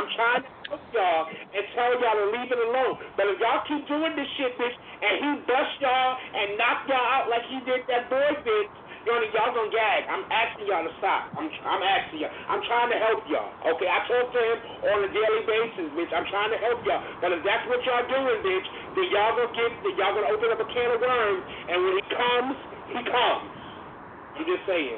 and tell y'all to leave it alone. But if y'all keep doing this shit, bitch, and he bust y'all and knock y'all out like he did that boy, bitch, y'all gonna gag. I'm asking y'all to stop. I'm asking y'all. I'm trying to help y'all. Okay, I talk to him on a daily basis, bitch. I'm trying to help y'all. But if that's what y'all doing, bitch, then y'all gonna open up a can of worms, and when he comes, he comes. I'm just saying.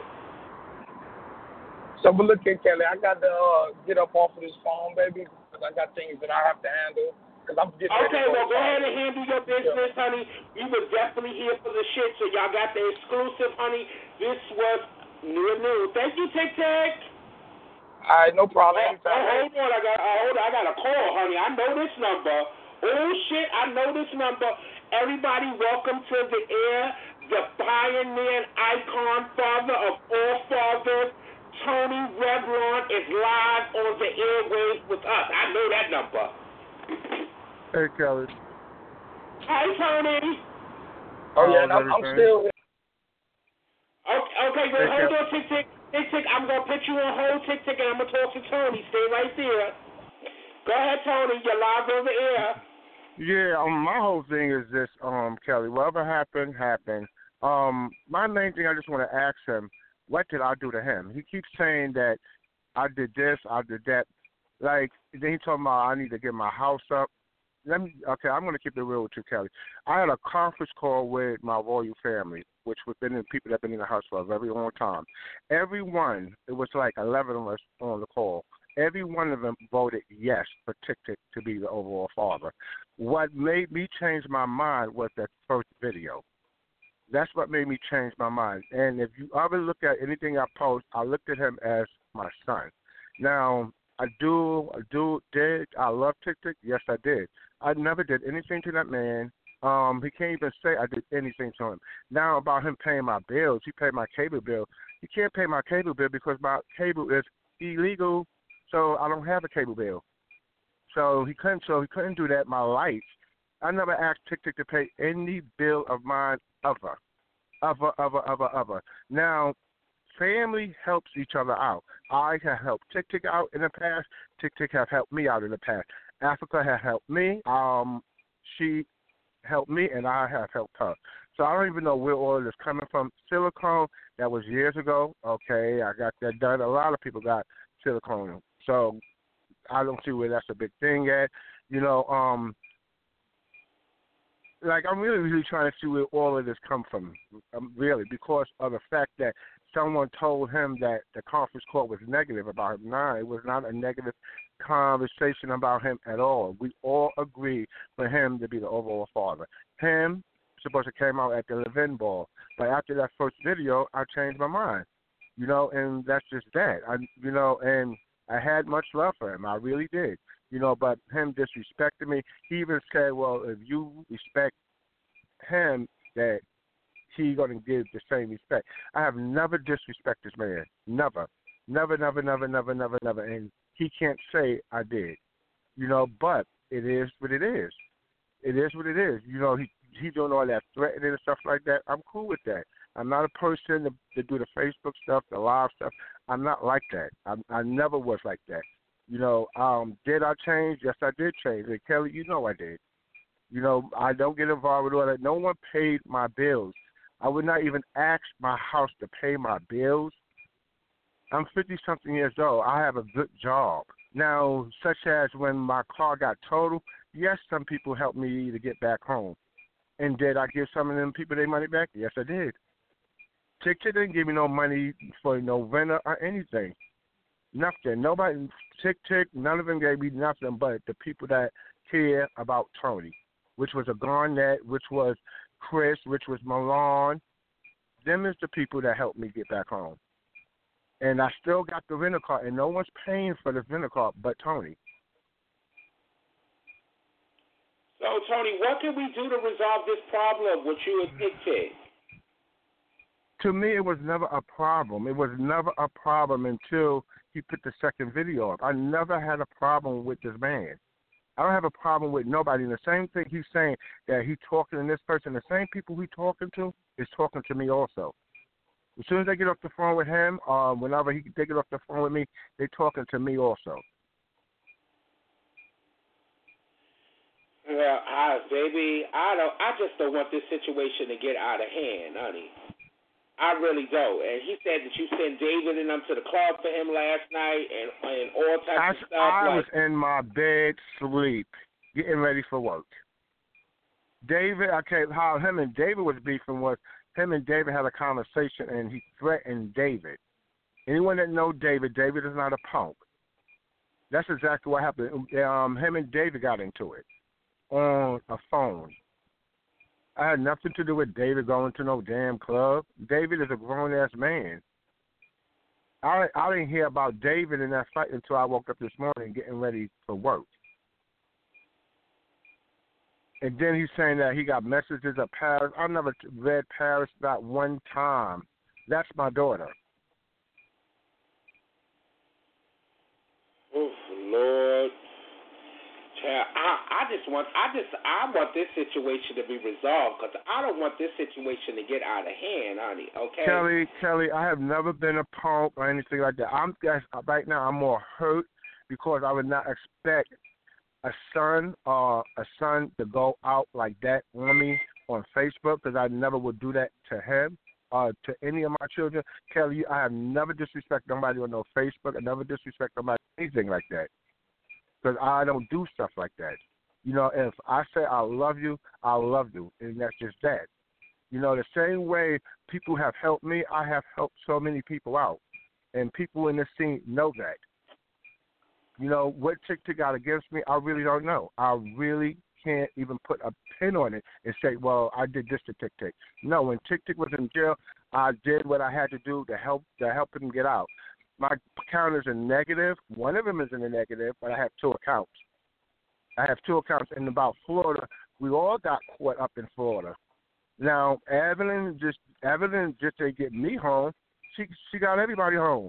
So, but look here, Kelly, I got to get up off of this phone, baby, because I got things that I have to handle. Okay, well, go ahead and handle your business, honey. We were definitely here for the shit, so y'all got the exclusive, honey. This was new. Thank you, TikTok. All right, no problem. Hold on, I got a call, honey. I know this number. Oh, shit, I know this number. Everybody, welcome to the air, the pioneer icon, father of all fathers, Tony Revlon is live on the airwaves with us. I know that number. Hey, Kelly. Hi, Tony. Oh, yeah, I'm still here. Okay, well, hold on, TikTok. I'm going to put you on hold, TikTok, and I'm going to talk to Tony. Stay right there. Go ahead, Tony. You're live on the air. Yeah, my whole thing is this, Kelly. Whatever happened. My main thing, I just want to ask him, what did I do to him? He keeps saying that I did this, I did that. Like, then he told me I need to get my house up. I'm going to keep it real with you, Kelly. I had a conference call with my royal family, which would been people that have been in the house for a very long time. Everyone, it was like 11 of us on the call. Every one of them voted yes for TikTok to be the overall father. What made me change my mind was that first video. That's what made me change my mind. And if you ever look at anything I post, I looked at him as my son. Now, I love TikTok. Yes, I did. I never did anything to that man. He can't even say I did anything to him. Now about him paying my bills, he paid my cable bill. He can't pay my cable bill because my cable is illegal, so I don't have a cable bill. So he couldn't do that. My lights. I never asked TickTick to pay any bill of mine ever. Now, family helps each other out. I have helped TickTick out in the past. TickTick have helped me out in the past. Africa has helped me. She helped me, and I have helped her. So I don't even know where all this coming from. Silicone, that was years ago. Okay, I got that done. A lot of people got silicone. So I don't see where that's a big thing yet. Like, I'm really trying to see where all of this come from, really, because of the fact that someone told him that the conference call was negative about him. No, it was not a negative conversation about him at all. We all agreed for him to be the overall father. Him supposed to came out at the Levin ball, but after that first video, I changed my mind, and that's just that. And I had much love for him. I really did. But him disrespecting me, he even said, well, if you respect him, that he going to give the same respect. I have never disrespected this man. Never. And he can't say I did. But it is what it is. It is what it is. He doing all that threatening and stuff like that. I'm cool with that. I'm not a person to do the Facebook stuff, the live stuff. I'm not like that. I never was like that. Did I change? Yes, I did change. And Kelly, I did. I don't get involved with all that. No one paid my bills. I would not even ask my house to pay my bills. I'm 50-something years old. I have a good job. Now, such as when my car got totaled, yes, some people helped me to get back home. And did I give some of them people their money back? Yes, I did. TickTick didn't give me no money for no renter or anything. Nothing. Nobody, TickTick, none of them gave me nothing but the people that care about Tony, which was a Garnett, which was Chris, which was Milan. Them is the people that helped me get back home. And I still got the rental car, and no one's paying for the rental car but Tony. So, Tony, what can we do to resolve this problem with you and TickTick? To me, it was never a problem. It was never a problem until he put the second video up. I never had a problem with this man. I don't have a problem with nobody. And the same thing he's saying, that he's talking to this person, the same people he's talking to is talking to me also. As soon as they get off the phone with him, whenever they get off the phone with me, they're talking to me also. Well, baby, I just don't want this situation to get out of hand, honey. I really don't. And he said that you sent David and them to the club for him last night and all types of stuff. I was in my bed, sleep, getting ready for work. David, how him and David was beefing was him and David had a conversation, and he threatened David. Anyone that knows David is not a punk. That's exactly what happened. Him and David got into it on a phone. I had nothing to do with David going to no damn club. David is a grown-ass man. I didn't hear about David in that fight until I woke up this morning getting ready for work. And then he's saying that he got messages of Paris. I never read Paris not one time. That's my daughter. Oh, Lord. I want this situation to be resolved because I don't want this situation to get out of hand, honey. Okay. Kelly, I have never been a punk or anything like that. Right now I'm more hurt because I would not expect a son to go out like that on me on Facebook because I never would do that to him. To any of my children, Kelly, I have never disrespected nobody on no Facebook. I never disrespect nobody anything like that. Because I don't do stuff like that. If I say I love you, and that's just that. The same way people have helped me, I have helped so many people out, and people in this scene know that. What TickTick got against me, I really don't know. I really can't even put a pin on it and say, well, I did this to TickTick. No, when TickTick was in jail, I did what I had to do to help him get out. My account is in negative. One of them is in the negative, but I have two accounts. I have 2 accounts. And about Florida, we all got caught up in Florida. Now, Evelyn just to get me home. She got everybody home.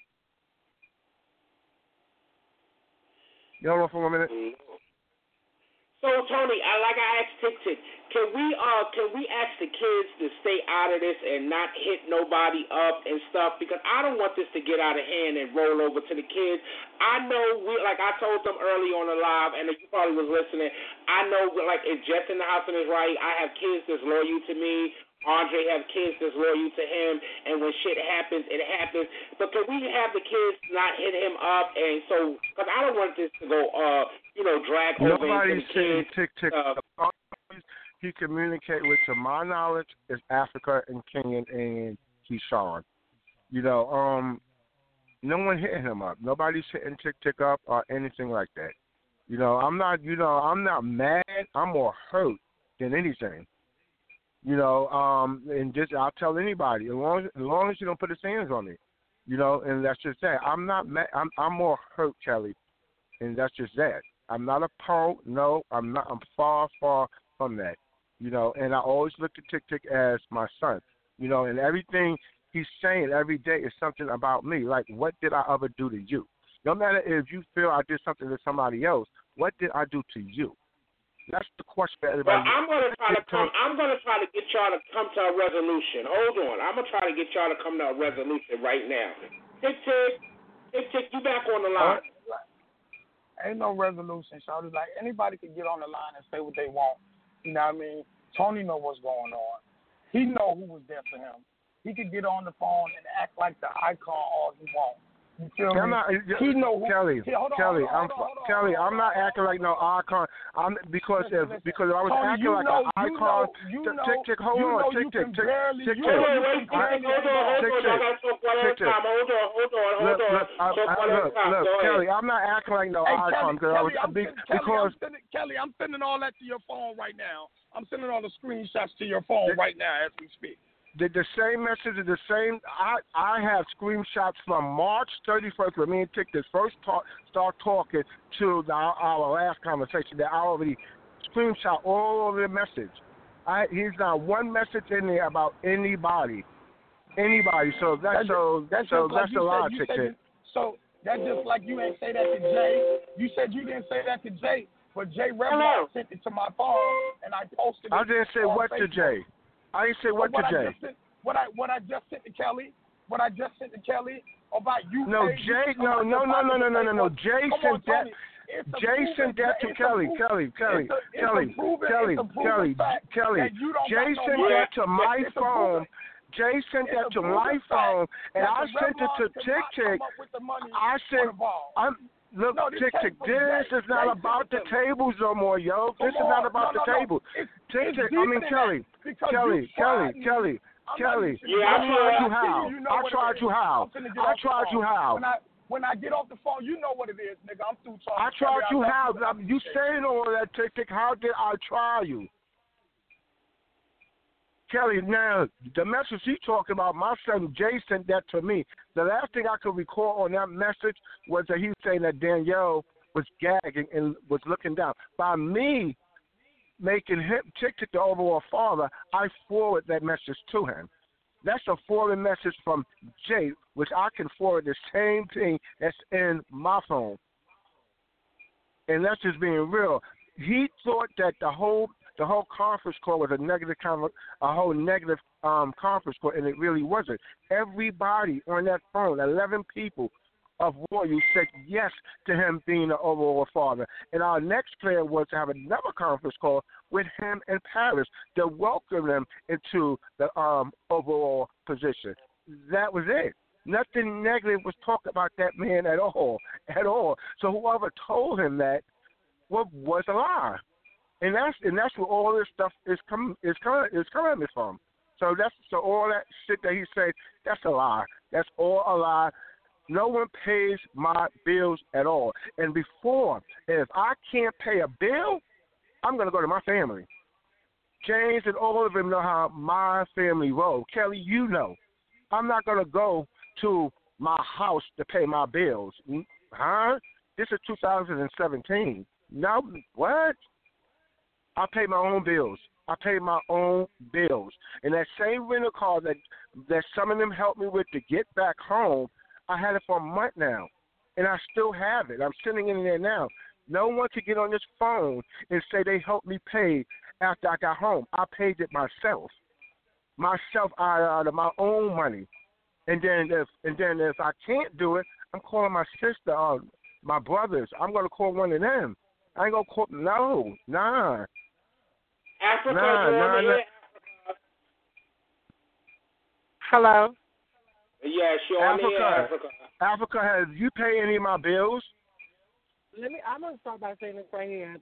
You hold on for 1 minute. So Tony, like I asked Tick, can we ask the kids to stay out of this and not hit nobody up and stuff, because I don't want this to get out of hand and roll over to the kids. I know like I told them early on the live, and you probably was listening. I know like if Jess in the house and is right, I have kids that's loyal to me. Andre have kids that's loyal to him, and when shit happens, it happens. But can we have the kids not hit him up? And so, because I don't want this to go, drag over into the kids. Tick. He communicate with, to my knowledge, is Africa and Kenyan and Keyshawn. No one hitting him up. Nobody's hitting Tick up or anything like that. I'm not mad. I'm more hurt than anything. And just I'll tell anybody, as long as you don't put his hands on me, and that's just that. I'm not mad. I'm more hurt, Kelly, and that's just that. I'm not a punk. No, I'm not. I'm far from that. And I always look at Tick as my son. And everything he's saying every day is something about me. Like, what did I ever do to you? No matter if you feel I did something to somebody else, what did I do to you? That's the question for everybody. Well, I'm gonna try to get y'all to come to a resolution. Hold on, I'm gonna try to get y'all to come to a resolution right now. Tick, you back on the line? Ain't no resolution, Shawty. Like, anybody can get on the line and say what they want. You know what I mean? Tony know what's going on. He know who was there for him. He could get on the phone and act like the icon all he wants. You feel me? He know who. Kelly, I'm not acting like no icon. Because if I was Tony, acting like an icon, Tick, hold on, Tick. Hold on. Look, Kelly, I'm not acting like no icon because Kelly, I'm sending all that to your phone right now. I'm sending all the screenshots to your phone right now as we speak. The same message is the same. I have screenshots from March 31st when me and Tick this first start talking to our last conversation that I already screenshot all of the message. He's not one message in there about anybody. So that's a lie, Tick. So that's just like you ain't say that to Jay. You said you didn't say that to Jay, but Jay Rebel sent it to my phone and I posted it. I didn't say what to Jay. I didn't say what to Jay. What I just sent to Kelly about you. No, Jay. No. Jay sent that. Jay sent that to Kelly. Jay sent that to my phone. Jay sent that to my phone, and I sent it to Tick. Look, Tick, this is not about the tables no more, yo. This is not about the table. Tick, Kelly. I tried you how? When I get off the phone, you know what it is, nigga. I'm through talking. I tried you how? You saying all that, Tick. How did I try you? Kelly, now, the message he talking about, my son Jay sent that to me. The last thing I could recall on that message was that he was saying that Danielle was gagging and was looking down. By me making him Tick the overall father, I forward that message to him. That's a forwarded message from Jay, which I can forward the same thing that's in my phone. And that's just being real. He thought that the whole conference call was a negative conference call, and it really wasn't. Everybody on that phone, 11 people of Royal, said yes to him being the overall father. And our next plan was to have another conference call with him and Paris to welcome them into the overall position. That was it. Nothing negative was talked about that man at all. So whoever told him that was a lie. And that's where all this stuff is coming from. So all that shit that he said, that's a lie. That's all a lie. No one pays my bills at all. And if I can't pay a bill, I'm gonna go to my family. James and all of them know how my family rolls. Kelly, you know, I'm not gonna go to my house to pay my bills. Huh? This is 2017. No, what? I pay my own bills. I pay my own bills. And that same rental car that some of them helped me with to get back home, I had it for a month now. And I still have it. I'm sitting in there now. No one could get on this phone and say they helped me pay after I got home. I paid it myself out of my own money. And then if I can't do it, I'm calling my sister or my brothers. I'm going to call one of them. I ain't going to call, nah. Africa, Nah. Hello? Yeah, sure. Africa, have you paid any of my bills? I'm going to start by saying this right here.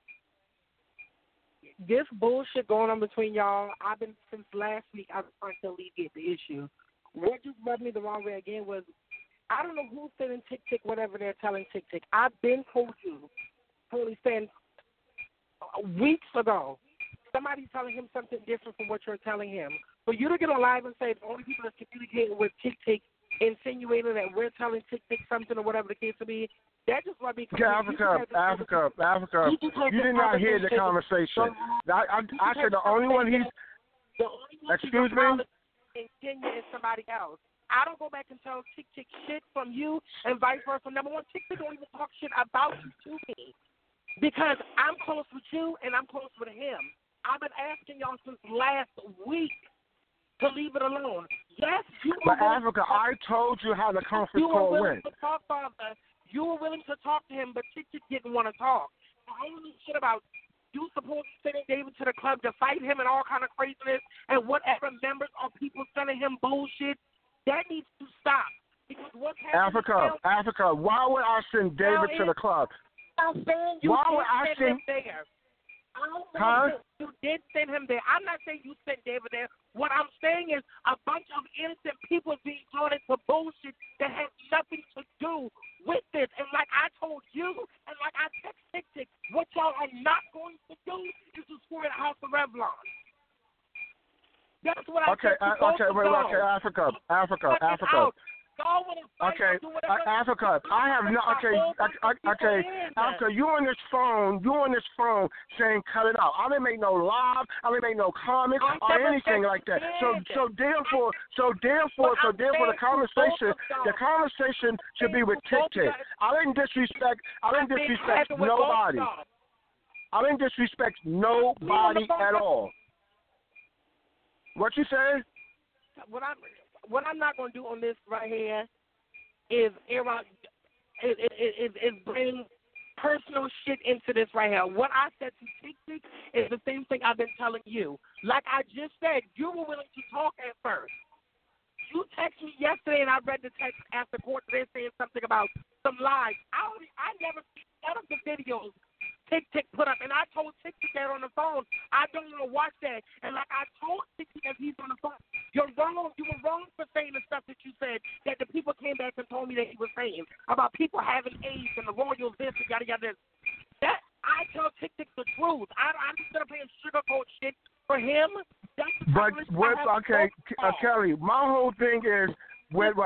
This bullshit going on between y'all, since last week, I've been trying to alleviate the issue. What just rubbed me the wrong way again was, I don't know who's sending Tick, whatever they're telling Tick. I've been told you, totally saying, weeks ago, somebody's telling him something different from what you're telling him. For you to get on live and say the only people that's communicating with Tick, insinuating that we're telling Tick something or whatever the case may be, that just rubbed me. Africa. You did not hear the conversation. I said the only one he's. Excuse me. In Kenya is somebody else. I don't go back and tell Tick shit from you and vice versa. Number one, Tick don't even talk shit about you to me because I'm close with you and I'm close with him. I've been asking y'all since last week to leave it alone. Yes, you were. But Africa, I told you how the conference call went. You were willing to talk to him, but Tick didn't want to talk. I don't know shit about you supposed to send David to the club to fight him and all kind of craziness and whatever members or people sending him bullshit. That needs to stop. Because what's happening Africa, why would I send David to the club? I'm saying you did send him there. You did send him there. I'm not saying you sent David there. What I'm saying is a bunch of innocent people being thrown into bullshit that has nothing to do with this. And like I told you, and like I text Tick, what y'all are not going to do is destroy the House of Revlon. That's what I Okay, Africa. Okay, Africa. I have no. Okay, Africa. You on this phone saying cut it out. I didn't make no live. I didn't make no comments or anything like that. So therefore, the conversation should be with Tick. I didn't disrespect nobody. I didn't disrespect nobody at all. What you say? What I'm not going to do on this right here is bring personal shit into this right here. What I said to Tick is the same thing I've been telling you. Like I just said, you were willing to talk at first. You texted me yesterday, and I read the text after court today saying something about some lies. I never seen none of the videos Tick put up, and I told Tick that on the phone. I don't want to watch that. And like I told Tick as he's on the phone, you're wrong. You were wrong for saying the stuff that you said that the people came back and told me that he was saying about people having AIDS and the royals this and yada yada this. That I tell Tick the truth. I'm just gonna play a sugarcoat shit for him. Kelly, my whole thing is. Whoever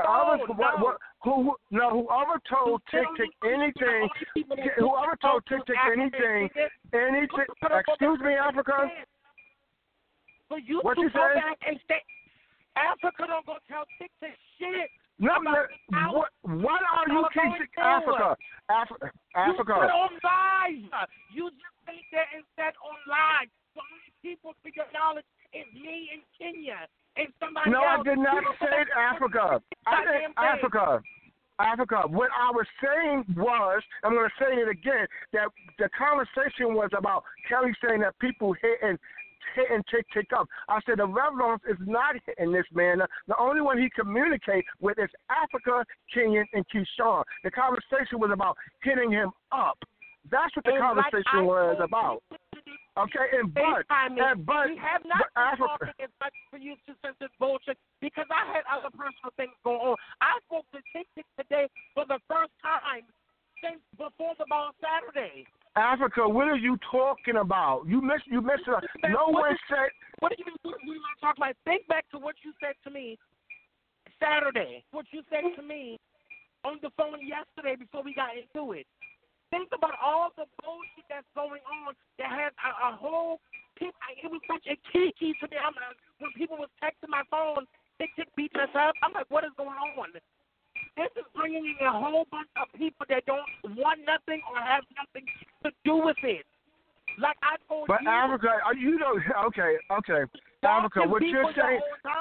told Tick anything, excuse me, Africa. For you what to you go say? back and say, Africa don't go tell Tick shit. What are you teaching Africa? You put on live. You just stayed there and said on live. The only people, to your knowledge, is me in Kenya. And somebody no, else. I did not say Africa. Africa. What I was saying was, I'm going to say it again, that the conversation was about Kelly saying that people hitting Tick up. I said the Revlon is not hitting this man. The only one he communicates with is Africa, Kenyan, and Keyshawn. The conversation was about hitting him up. That's what the conversation was about. Okay, but we have not been talking as much for you to sense this bullshit because I had other personal things going on. I spoke to Tick today for the first time since before the ball Saturday. Africa, what are you talking about? You missed it. No one said. What are you talking about? Think back to what you said to me Saturday. What you said to me on the phone yesterday before we got into it. Think about all the bullshit that's going on that has a whole. It was such a kiki to me. When people was texting my phone, TikTok beating us up. I'm like, what is going on? This is bringing in a whole bunch of people that don't want nothing or have nothing to do with it. Like I told but you. But Africa, you know, okay. Africa, what you're saying.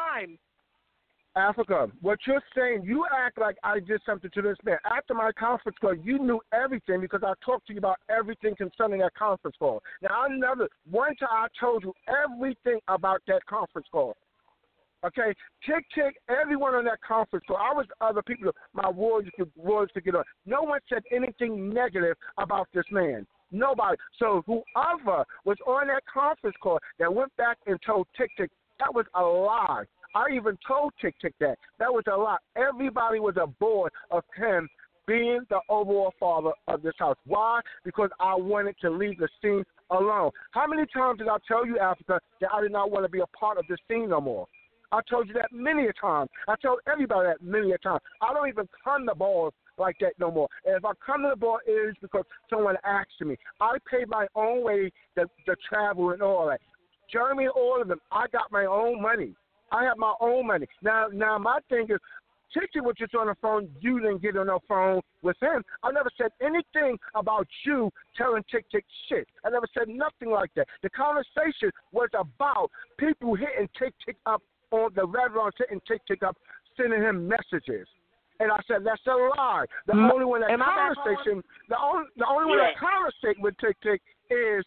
Africa, what you're saying, you act like I did something to this man. After my conference call, you knew everything because I talked to you about everything concerning that conference call. Now, one time I told you everything about that conference call. Okay? Tick, everyone on that conference call. I was other people, my words to get on. No one said anything negative about this man. Nobody. So whoever was on that conference call that went back and told Tick, that was a lie. I even told Tick that. That was a lie. Everybody was aboard of him being the overall father of this house. Why? Because I wanted to leave the scene alone. How many times did I tell you, Africa, that I did not want to be a part of this scene no more? I told you that many a time. I told everybody that many a time. I don't even come to balls like that no more. And if I come to the ball, it is because someone asked me. I paid my own way to travel and all that. Jeremy, all of them, I got my own money. I have my own money. Now my thing is, Tick was just on the phone. You didn't get on the phone with him. I never said anything about you telling Tick shit. I never said nothing like that. The conversation was about people hitting Tick up on the restaurant, hitting Tick up, sending him messages. And I said, that's a lie. The only one that conversation, the only one that conversate with Tick is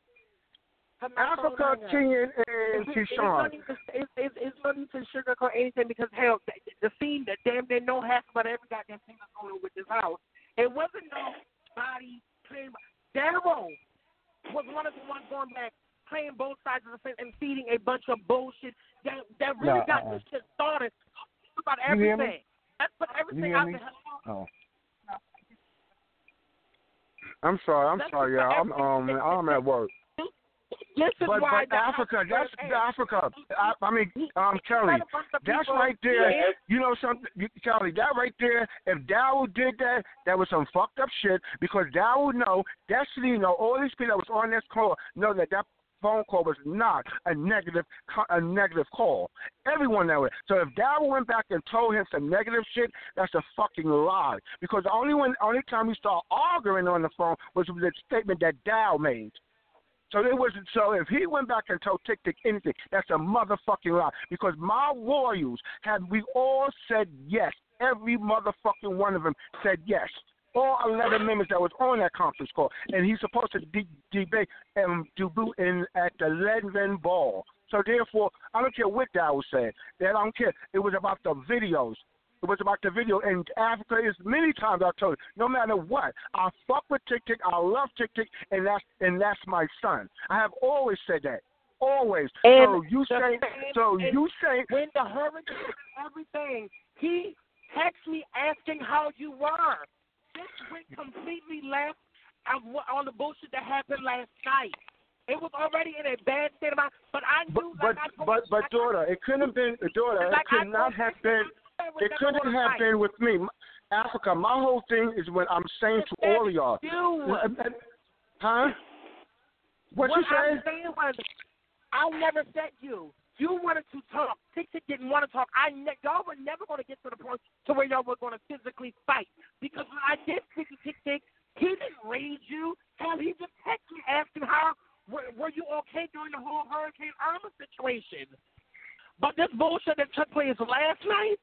Africa, Kenyon, and Keyshawn. It's no need to sugarcoat anything because, hell, the scene that damn near know half about every goddamn thing that's going on with this house. It wasn't nobody playing. Daryl was one of the ones going back, playing both sides of the fence and feeding a bunch of bullshit that really got this shit started. About everything. That's put everything out there. Oh. I'm sorry, y'all. I'm at work. But Africa, that's Africa. I mean, Kelly, that's right there. You know something, Kelly, that right there, if Daryl did that, that was some fucked up shit because Daryl know, Destiny know, all these people that was on this call know that phone call was not a negative call. Everyone knew it. So if Daryl went back and told him some negative shit, that's a fucking lie. Because the only time we started arguing on the phone was the statement that Daryl made. So it wasn't. So if he went back and told Tick anything, that's a motherfucking lie. Because my Royals we all said yes. Every motherfucking one of them said yes. All 11 members that was on that conference call, and he's supposed to debate and debut at the Lenven Ball. So therefore, I don't care what Dow said. I don't care. It was about the videos. It was about the video. And Africa is many times I told you, no matter what, I fuck with Tick, I love Tick, and that's my son. I have always said that. Always. And so you say when the hurricane and everything, he texted me asking how you were. This went completely left on the bullshit that happened last night. It was already in a bad state of mind, but I knew. But daughter, it couldn't have been. Daughter, it could not have been. It couldn't have been with me. Africa, my whole thing is when I'm saying to all of y'all. Huh? What you saying? I'm saying was, I never said you. You wanted to talk. Tick didn't want to talk. Y'all were never going to get to the point to where y'all were going to physically fight. Because when I did Tick, he didn't raise you. Hell, he just texted me asking were you okay during the whole Hurricane Irma situation. But this bullshit that took place last night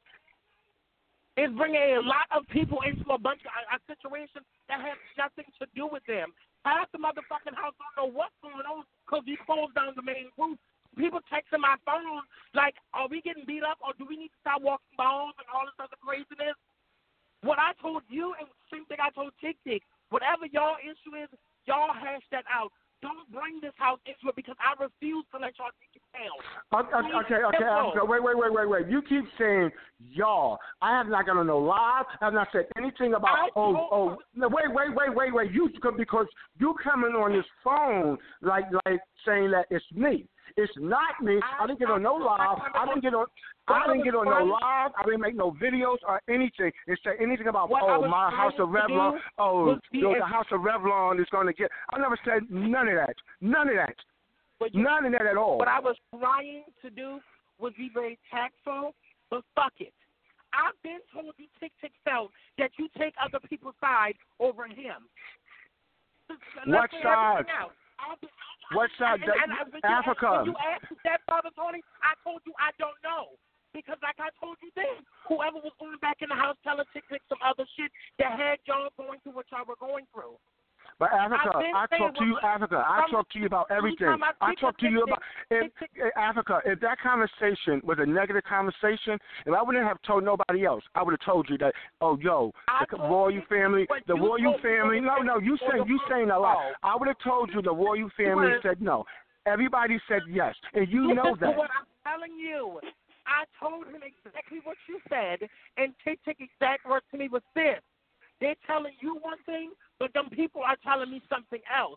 is bringing a lot of people into a bunch of a situation that has nothing to do with them. Half the motherfucking house don't know what's going on because we closed down the main roof. People texting my phone like, are we getting beat up or do we need to stop walking balls and all this other craziness? What I told you and the same thing I told Tick, whatever y'all issue is, y'all hash that out. Don't bring this house into it because I refuse to let y'all take it down. Okay, Africa, wait. You keep saying y'all. I have not got on no live. I have not said anything about, no, wait. Because you coming on this phone like saying that it's me. It's not me. I didn't get on no live. I didn't get on no live. I didn't make no videos or anything and say anything about, my House of Revlon. The House of Revlon is going to get. I never said none of that. None of that. None of that at all. What I was trying to do was be very tactful, but fuck it. I've been told you Tick felt that you take other people's side over him. What side? What side? When Africa. you asked that, Father Tony, I told you I don't know. Because like I told you then, whoever was going back in the house telling Tick some other shit that had y'all going through what y'all were going through. But Africa, I talk to you, Africa. I talk to you about everything. I talk to you about Africa. If that conversation was a negative conversation, if I wouldn't have told nobody else, I would have told you that. Oh, yo, the Royal family, the Royal family. No, you saying a lot. I would have told you the Royal family said no. Everybody said yes, and you know that. What I'm telling you, I told him exactly what you said, and Tick exact words to me was this. They're telling you one thing, but them people are telling me something else.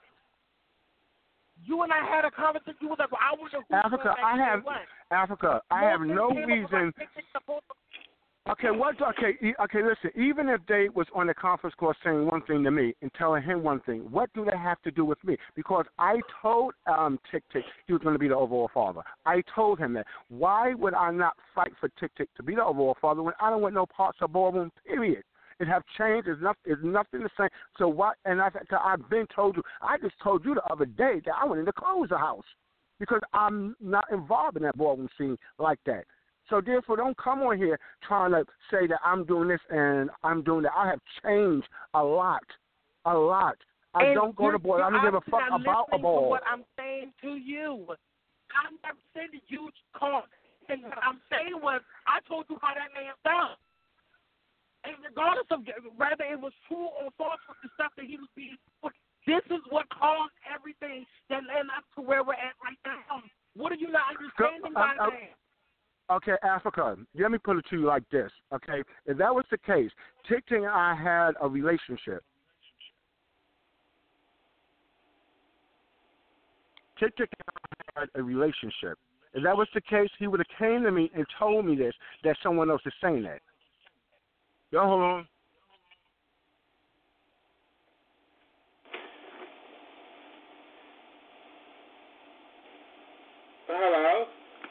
You and I had a conversation. You was like, well, I wonder who I have no reason. Okay, listen, even if they was on the conference call saying one thing to me and telling him one thing, what do they have to do with me? Because I told Tick he was going to be the overall father. I told him that. Why would I not fight for Tick to be the overall father when I don't want no parts of Ballroom, period? It have changed. It's nothing the same. So what? And I've been told you. I just told you the other day that I wanted to close the house because I'm not involved in that ballroom scene like that. So therefore, don't come on here trying to say that I'm doing this and I'm doing that. I have changed a lot. I don't go to ball. I don't give a fuck about a ball. What I'm saying to you, I never said that you called. And what I'm saying was, I told you how that man felt. And regardless of whether it was true or false with the stuff that he was being put, this is what caused everything that led up to where we're at right now. What are you not understanding by that? Okay, Africa, let me put it to you like this, okay? If that was the case, Tick and I had a relationship. Tick and I had a relationship. If that was the case, he would have came to me and told me this, that someone else is saying that. Yo, hold on. Hello?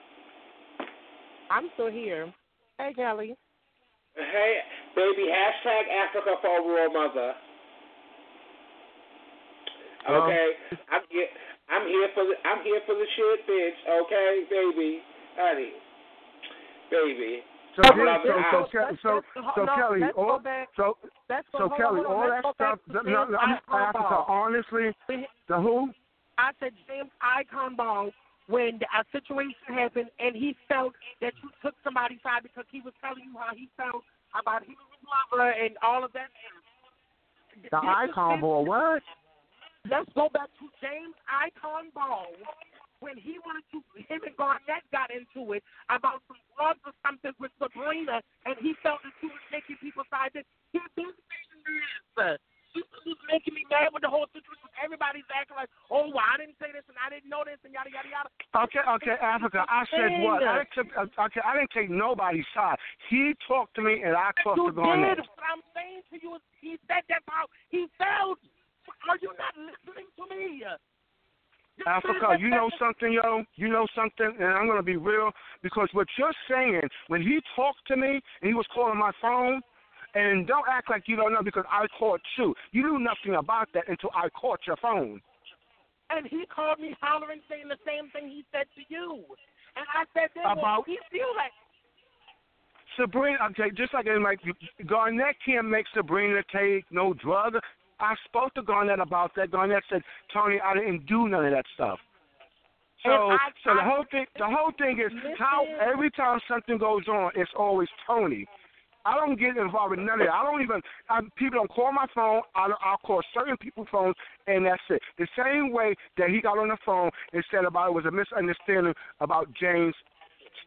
I'm still here. Hey, Kelly. Hey, baby, hashtag Africa for overall mother. Okay? I'm here for the shit, bitch. Okay, baby? Honey. Baby. So Kelly, all that stuff. Africa, honestly, the who? I said James Icon Ball when a situation happened and he felt that you took somebody's side because he was telling you how he felt about his lover and all of that. The Icon Ball, what? Let's go back to James Icon Ball. When he wanted to, him and Garnett got into it about some drugs or something with Sabrina, and he felt that she was taking people's side. He's been saying this. He was making me mad with the whole situation. Everybody's acting like, oh, well, I didn't say this and I didn't know this and yada, yada, yada. Okay, Africa, I said what? I didn't take nobody's side. He talked to me and I talked to Garnett. What I'm saying to you is he said that about he felt. Are you not listening to me? Africa, you know something, yo? You know something? And I'm going to be real, because what you're saying, when he talked to me and he was calling my phone, and don't act like you don't know because I called you. You knew nothing about that until I caught your phone. And he called me hollering, saying the same thing he said to you. And I said, about he feel like Sabrina, okay, just like Garnett can't make Sabrina take no drug. I spoke to Garnett about that. Garnett said, Tony, I didn't do none of that stuff. So the whole thing is how every time something goes on, it's always Tony. I don't get involved with none of that. People don't call my phone. I'll call certain people's phones, and that's it. The same way that he got on the phone and said about it was a misunderstanding about James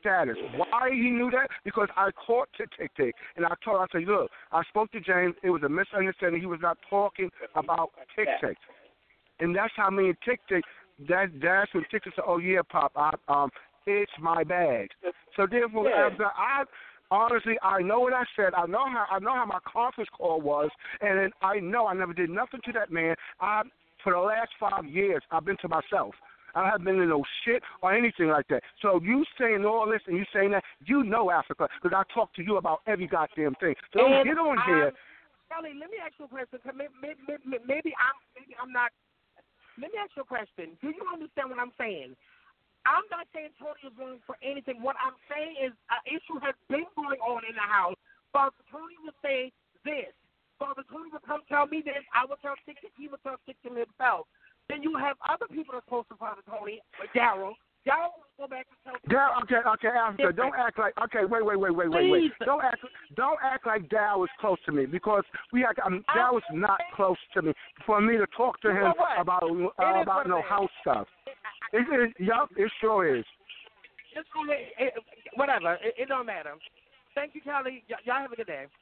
status. Why he knew that? Because I caught Tick, and I told him, I said, look, I spoke to James. It was a misunderstanding. He was not talking about Tick. And that's how me and Tick, that's when Tick said, oh, yeah, Pop, it's my bag. So therefore, honestly, I know what I said. I know how my conference call was, and then I know I never did nothing to that man. For the last 5 years, I've been to myself. I haven't been in no shit or anything like that. So you saying all this and you saying that, you know Africa, because I talk to you about every goddamn thing. So don't get on here. Kelly, let me ask you a question. Maybe I'm not. Let me ask you a question. Do you understand what I'm saying? I'm not saying Tony is wrong for anything. What I'm saying is an issue has been going on in the house. Father Tony would say this. Father Tony would come tell me this. I would tell Tick, he would tell Tick himself. Then you have other people that's close to Father Tony, like Daryl. Daryl will go back and tell Daryl, okay, Africa, don't act like, okay, wait. Don't act like Daryl is close to me, because Daryl is not close to me for me to talk to him about no house stuff. Yup, it sure is. Whatever, it don't matter. Thank you, Kelly. Y'all have a good day.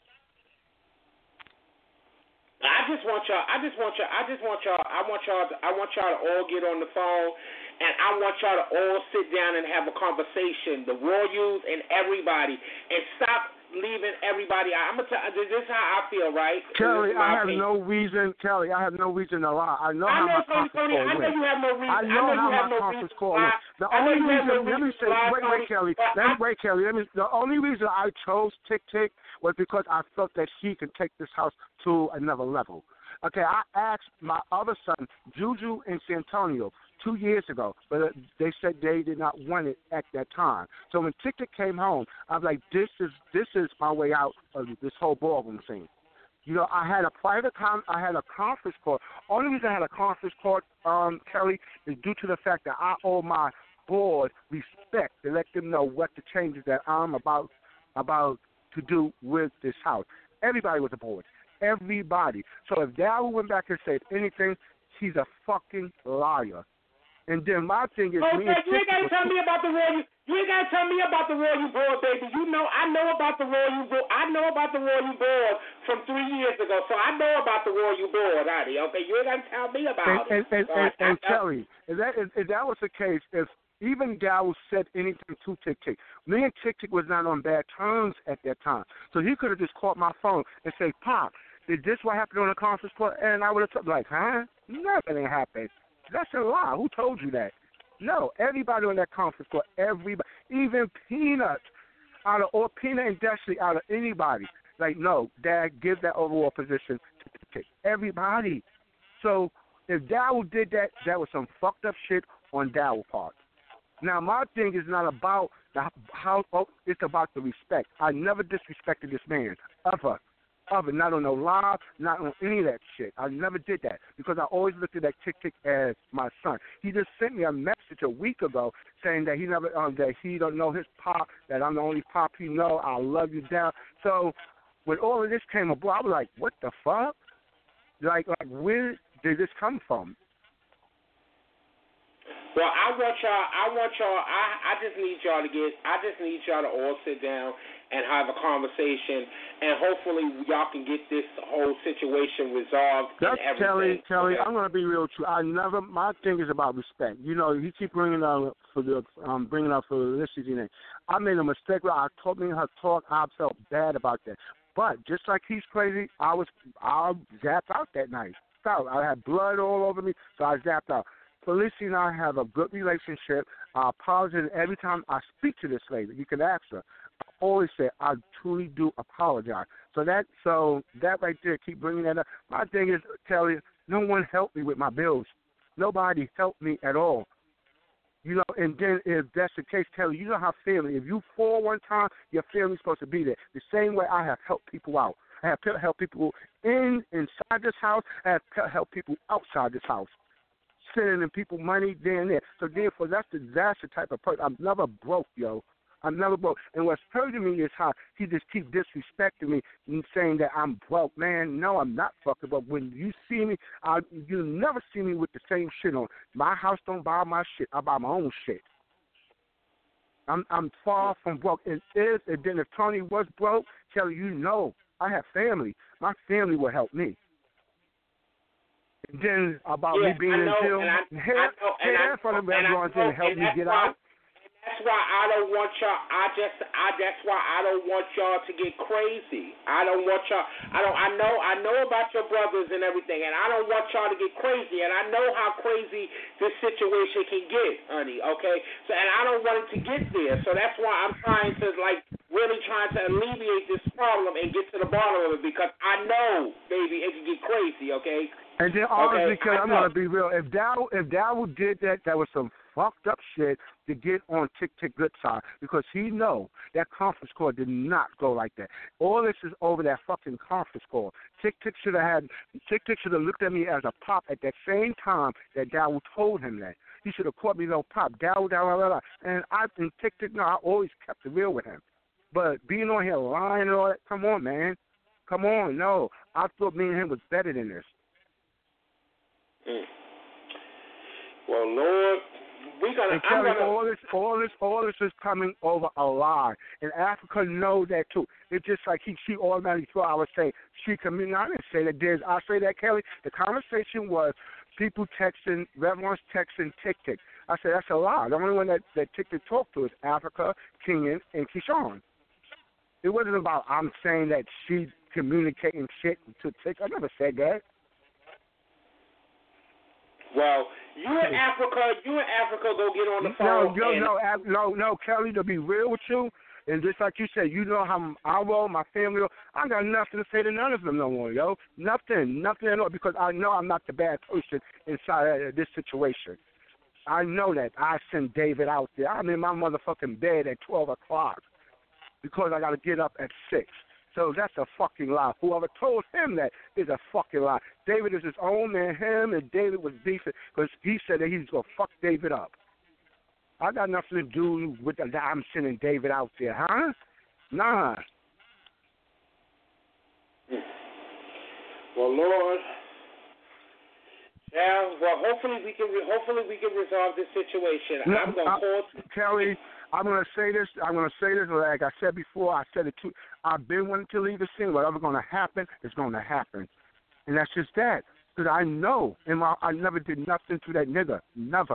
I want y'all to all get on the phone, and I want y'all to all sit down and have a conversation, the Royals and everybody, and stop leaving everybody out. I'm gonna tell you, this is how I feel, right? Kelly, I have no reason to lie. I know how my conference call went. I know you have no reason. I know how my conference call went. The only reason, let me say, wait, Kelly. The only reason I chose Tick was because I felt that she could take this house to another level. Okay, I asked my other son, Juju in San Antonio, 2 years ago, but they said they did not want it at that time. So when Tick came home, I was like, this is my way out of this whole ballroom scene. You know, I had a conference call. Only reason I had a conference call, Kelly, is due to the fact that I owe my board respect to let them know what the changes that I'm about to do with this house. Everybody was aboard. Everybody. So if Daryl went back and said anything, he's a fucking liar. And then my thing is, you ain't gotta tell me about the Royal. You ain't gotta tell me about the Royal Board, baby. You know, I know about the Royal Board. I know about the Royal Board from 3 years ago, so I know about the Royal Board, honey. Okay, you ain't gotta tell me about it. And Kelly, if that was the case, if even Daryl said anything to Tick, me and Tick was not on bad terms at that time, so he could have just called my phone and said, "Pop, did this what happened on the conference call?" And I would have like, "Huh? Nothing happened." That's a lie. Who told you that? No, everybody on that conference call, everybody, even Peanut and Destiny, out of anybody, like, no, Dad, give that overall position to Tick. Everybody. So if Daryl did that, that was some fucked up shit on Daryl's part. Now, my thing is not about it's about the respect. I never disrespected this man, ever, not on no live, not on any of that shit. I never did that because I always looked at that Tick as my son. He just sent me a message a week ago saying that he never, that he don't know his pop, that I'm the only pop he know. I love you down. So when all of this came about, I was like, what the fuck? Like where did this come from? Well, I just need y'all to all sit down and have a conversation, and hopefully y'all can get this whole situation resolved. That's Kelly. Okay. I'm gonna be real true. My thing is about respect. You know, you keep bringing up for the listening. I made a mistake where I told me her talk. I felt bad about that. But just like he's crazy, I zapped out that night. I had blood all over me, so I zapped out. Felicity and I have a good relationship. I apologize every time I speak to this lady. You can ask her. I always say I truly do apologize. So that right there, keep bringing that up. My thing is, Kelly, no one helped me with my bills. Nobody helped me at all. You know, and then if that's the case, Kelly, you know how family. If you fall one time, your family's supposed to be there. The same way I have helped people out. I have helped people inside this house. I have helped people outside this house. Sending people money there and there. So therefore, that's the type of person. I'm never broke, yo. I'm never broke. And what's hurting me is how he just keeps disrespecting me and saying that I'm broke. Man, no, I'm not fucking broke. When you see me, you'll never see me with the same shit on. My house don't buy my shit. I buy my own shit. I'm far from broke. And then if Tony was broke, Kelly, you know, I have family. My family will help me. And then about me being in jail, hair in front of everyone didn't help me get out. That's why I don't want y'all. That's why I don't want y'all to get crazy. I don't want y'all. I know about your brothers and everything, and I don't want y'all to get crazy. And I know how crazy this situation can get, honey. Okay. So, and I don't want it to get there. So that's why I'm trying to really trying to alleviate this problem and get to the bottom of it, because I know, baby, it can get crazy. Okay. And then honestly, okay, I'm gonna be real. If Daryl did that was some fucked up shit to get on Tick good side, because he know that conference call did not go like that. All this is over that fucking conference call. Tick should have looked at me as a pop at that same time that Daryl told him that. He should have caught me no pop. Daryl. And I think Tick, no, I always kept it real with him. But being on here lying and all that, come on, man. Come on, no. I thought me and him was better than this. Well, Lord, all this is coming over a lie, and Africa know that too. It's just like she automatically thought I was saying she community. I didn't say that. I say that, Kelly. The conversation was people texting, Revlon's texting Tick. I said that's a lie. The only one that Tick talked to is Africa, Kenyon, and Keyshawn. It wasn't about I'm saying that she's communicating shit to Tick. I never said that. Well, you and Africa go get on the phone. No, Kelly, to be real with you, and just like you said, you know how I roll, my family roll. I got nothing to say to none of them no more, yo. Nothing at all, because I know I'm not the bad person inside of this situation. I know that. I sent David out there. I'm in my motherfucking bed at 12 o'clock because I got to get up at 6. So that's a fucking lie. Whoever told him that is a fucking lie. David is his own man. Him and David was beefing because he said that he's going to fuck David up. I got nothing to do with that. I'm sending David out there, huh? Nah. Well, Lord. Yeah, well, hopefully we can resolve this situation. No, I'm going to call Kelly. I'm going to say this. Like I said before, I said it too. I've been wanting to leave the scene. Whatever's going to happen is going to happen. And that's just that. Because I know I never did nothing to that nigga. Never.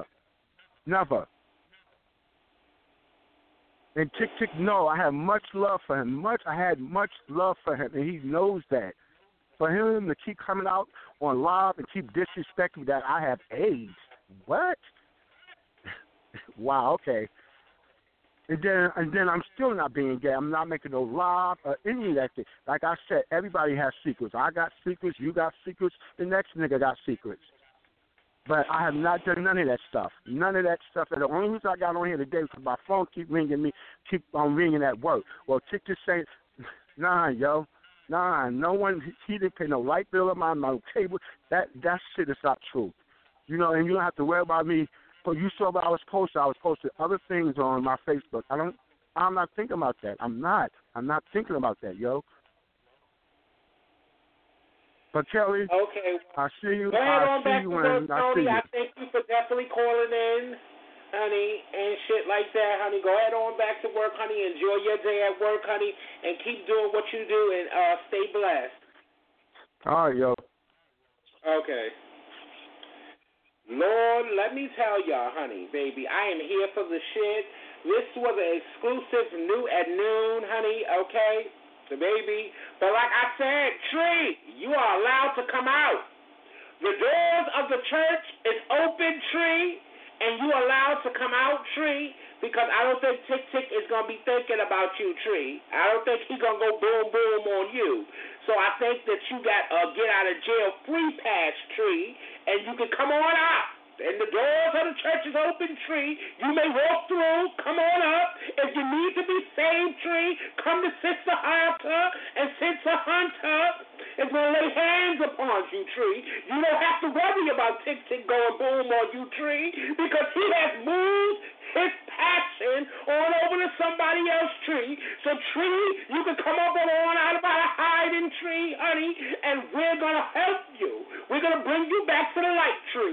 And Tick, no, I have much love for him. I had much love for him, and he knows that. For him to keep coming out on live and keep disrespecting that I have AIDS. What? Wow, okay. And then I'm still not being gay. I'm not making no live or any of that thing. Like I said, everybody has secrets. I got secrets. You got secrets. The next nigga got secrets. But I have not done none of that stuff. None of that stuff. And the only reason I got on here today is because my phone keep ringing ringing at work. Well, Tick just saying, nah, yo. Nah, no one, he didn't pay no light bill of mine, no cable. That shit is not true. You know, and you don't have to worry about me. But you saw what I was posting. I was posting other things on my Facebook. I'm not thinking about that. I'm not thinking about that, yo. But Kelly, okay. I see you. Go ahead on back to work, Tony. I thank you for definitely calling in, honey, and shit like that, honey. Go ahead on back to work, honey. Enjoy your day at work, honey, and keep doing what you do, and stay blessed. All right, yo. Okay. Lord, let me tell y'all, honey, baby, I am here for the shit. This was an exclusive new at noon, honey, okay? The baby. But like I said, Tree, you are allowed to come out. The doors of the church is open, Tree, and you are allowed to come out, Tree, because I don't think Tick is going to be thinking about you, Tree. I don't think he's going to go boom, boom on you. So I think that you got a get out of jail free pass, Tree, and you can come on out. And the doors of the church is open, Tree. You may walk through. Come on up. If you need to be saved, Tree, come to Sister Hunter, and Sister Hunter is going to lay hands upon you, Tree. You don't have to worry about Tick going boom on you, Tree, because he has moved his passion on over to somebody else, Tree. So, Tree, you can come up and on out of a hiding tree, honey, and we're going to help you. We're going to bring you back to the light, Tree.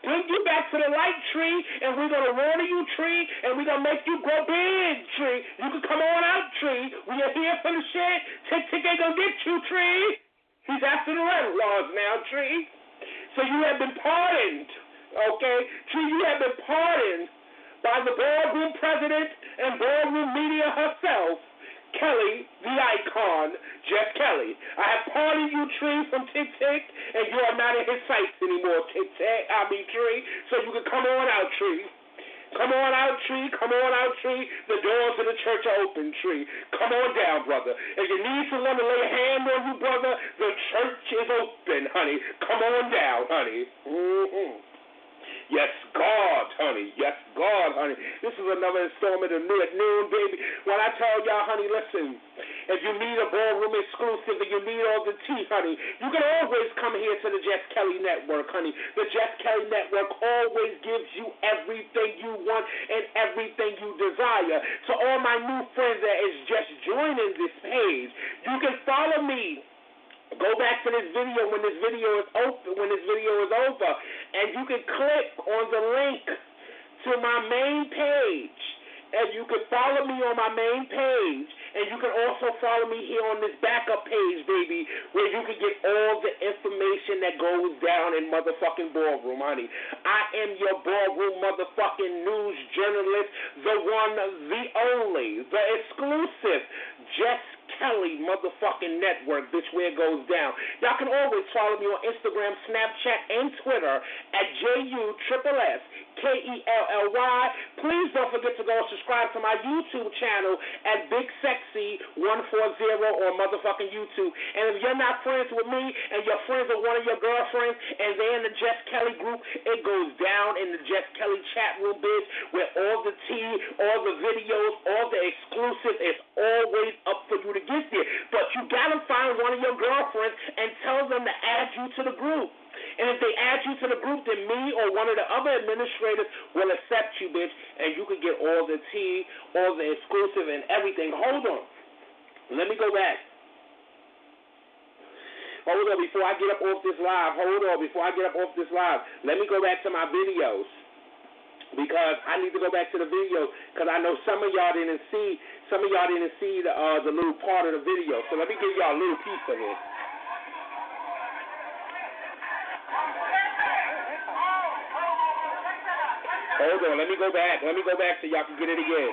bring you back to the light, tree, and we're going to water you, tree, and we're going to make you grow big, tree. You can come on out, tree. We are here for the shit. Tick ain't going to get you, tree. He's after the red laws now, tree. So you have been pardoned, okay? Tree, you have been pardoned by the ballroom president and ballroom media herself, Kelly, the icon, Jeff Kelly. I have pardoned you, Tree, from Tick, and you are not in his sights anymore, Tree. So you can come on out, Tree. Come on out, Tree. Come on out, Tree. The doors of the church are open, Tree. Come on down, brother. If you need someone to lay a hand on you, brother, the church is open, honey. Come on down, honey. Mm-hmm. Yes, God, honey. Yes, God, honey. This is another installment of New at Noon, baby. When I tell y'all, honey, listen, if you need a ballroom exclusive and you need all the tea, honey, you can always come here to the Jess Kelly Network, honey. The Jess Kelly Network always gives you everything you want and everything you desire. To all my new friends that is just joining this page, you can follow me. Go back to this video when this video is over, and you can click on the link to my main page, and you can follow me on my main page, and you can also follow me here on this backup page, baby, where you can get all the information that goes down in motherfucking ballroom, honey. I am your ballroom motherfucking news journalist, the one, the only, the exclusive, Jess Kelly motherfucking network, bitch, where it goes down. Y'all can always follow me on Instagram, Snapchat, and Twitter at JUSSSKELLY. Please don't forget to go subscribe to my YouTube channel at Big Sexy 140 on motherfucking YouTube. And if you're not friends with me and you're friends with one of your girlfriends and they're in the Jess Kelly group, it goes down in the Jess Kelly chat room, bitch, where all the tea, all the videos, all the exclusive is always up for you to get there. But you gotta find one of your girlfriends and tell them to add you to the group. And if they add you to the group, then me or one of the other administrators will accept you, bitch, and you can get all the tea, all the exclusive and everything. Hold on. Let me go back. Hold on, before I get up off this live. Let me go back to my videos. Because I need to go back to the video because I know some of y'all didn't see the little part of the video. So let me give y'all a little piece of it. Hold on, let me go back so y'all can get it again.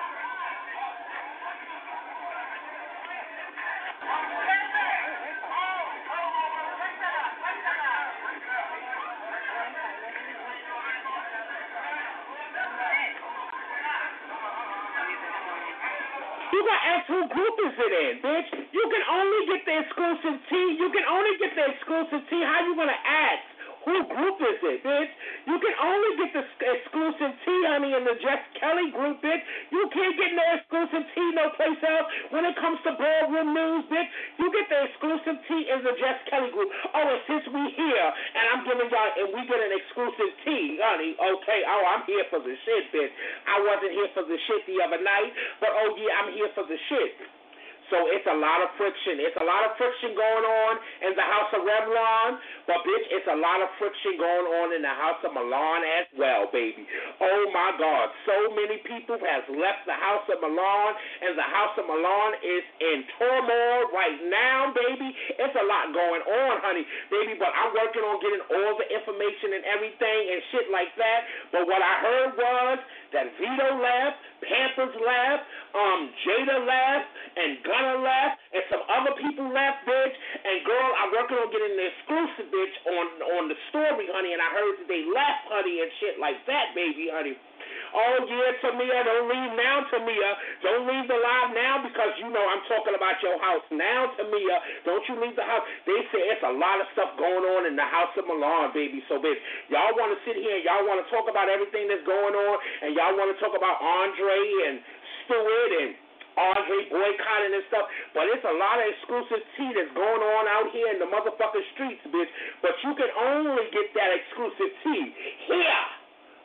You gotta ask who group is it in, bitch. You can only get the exclusive tea. How you gonna ask? Who group is it, bitch? You can only get the exclusive tea, honey, in the Jess Kelly group, bitch. You can't get no exclusive tea no place else. When it comes to ballroom news, bitch, you get the exclusive tea in the Jess Kelly group. Oh, and since we here, and I'm giving y'all, and we get an exclusive tea, honey, okay, oh, I'm here for the shit, bitch. I wasn't here for the shit the other night, but oh, yeah, I'm here for the shit. So it's a lot of friction. It's a lot of friction going on in the House of Revlon, but, bitch, it's a lot of friction going on in the House of Milan as well, baby. Oh, my God. So many people have left the House of Milan, and the House of Milan is in turmoil right now, baby. It's a lot going on, honey, baby, but I'm working on getting all the information and everything and shit like that. But what I heard was that Vito left, Pampers left, Jada left, and Gunna left, and some other people left, bitch. And girl, I'm working on getting the exclusive, bitch, on the story, honey. And I heard that they left, honey, and shit like that, baby, honey. Oh, yeah, Tamia, don't leave now, Tamia. Don't leave the live now because, you know, I'm talking about your house now, Tamia. Don't you leave the house. They say it's a lot of stuff going on in the House of Milan, baby. So, bitch, y'all want to sit here and y'all want to talk about everything that's going on, and y'all want to talk about Andre and Stewart and Andre boycotting and stuff, but it's a lot of exclusive tea that's going on out here in the motherfucking streets, bitch. But you can only get that exclusive tea here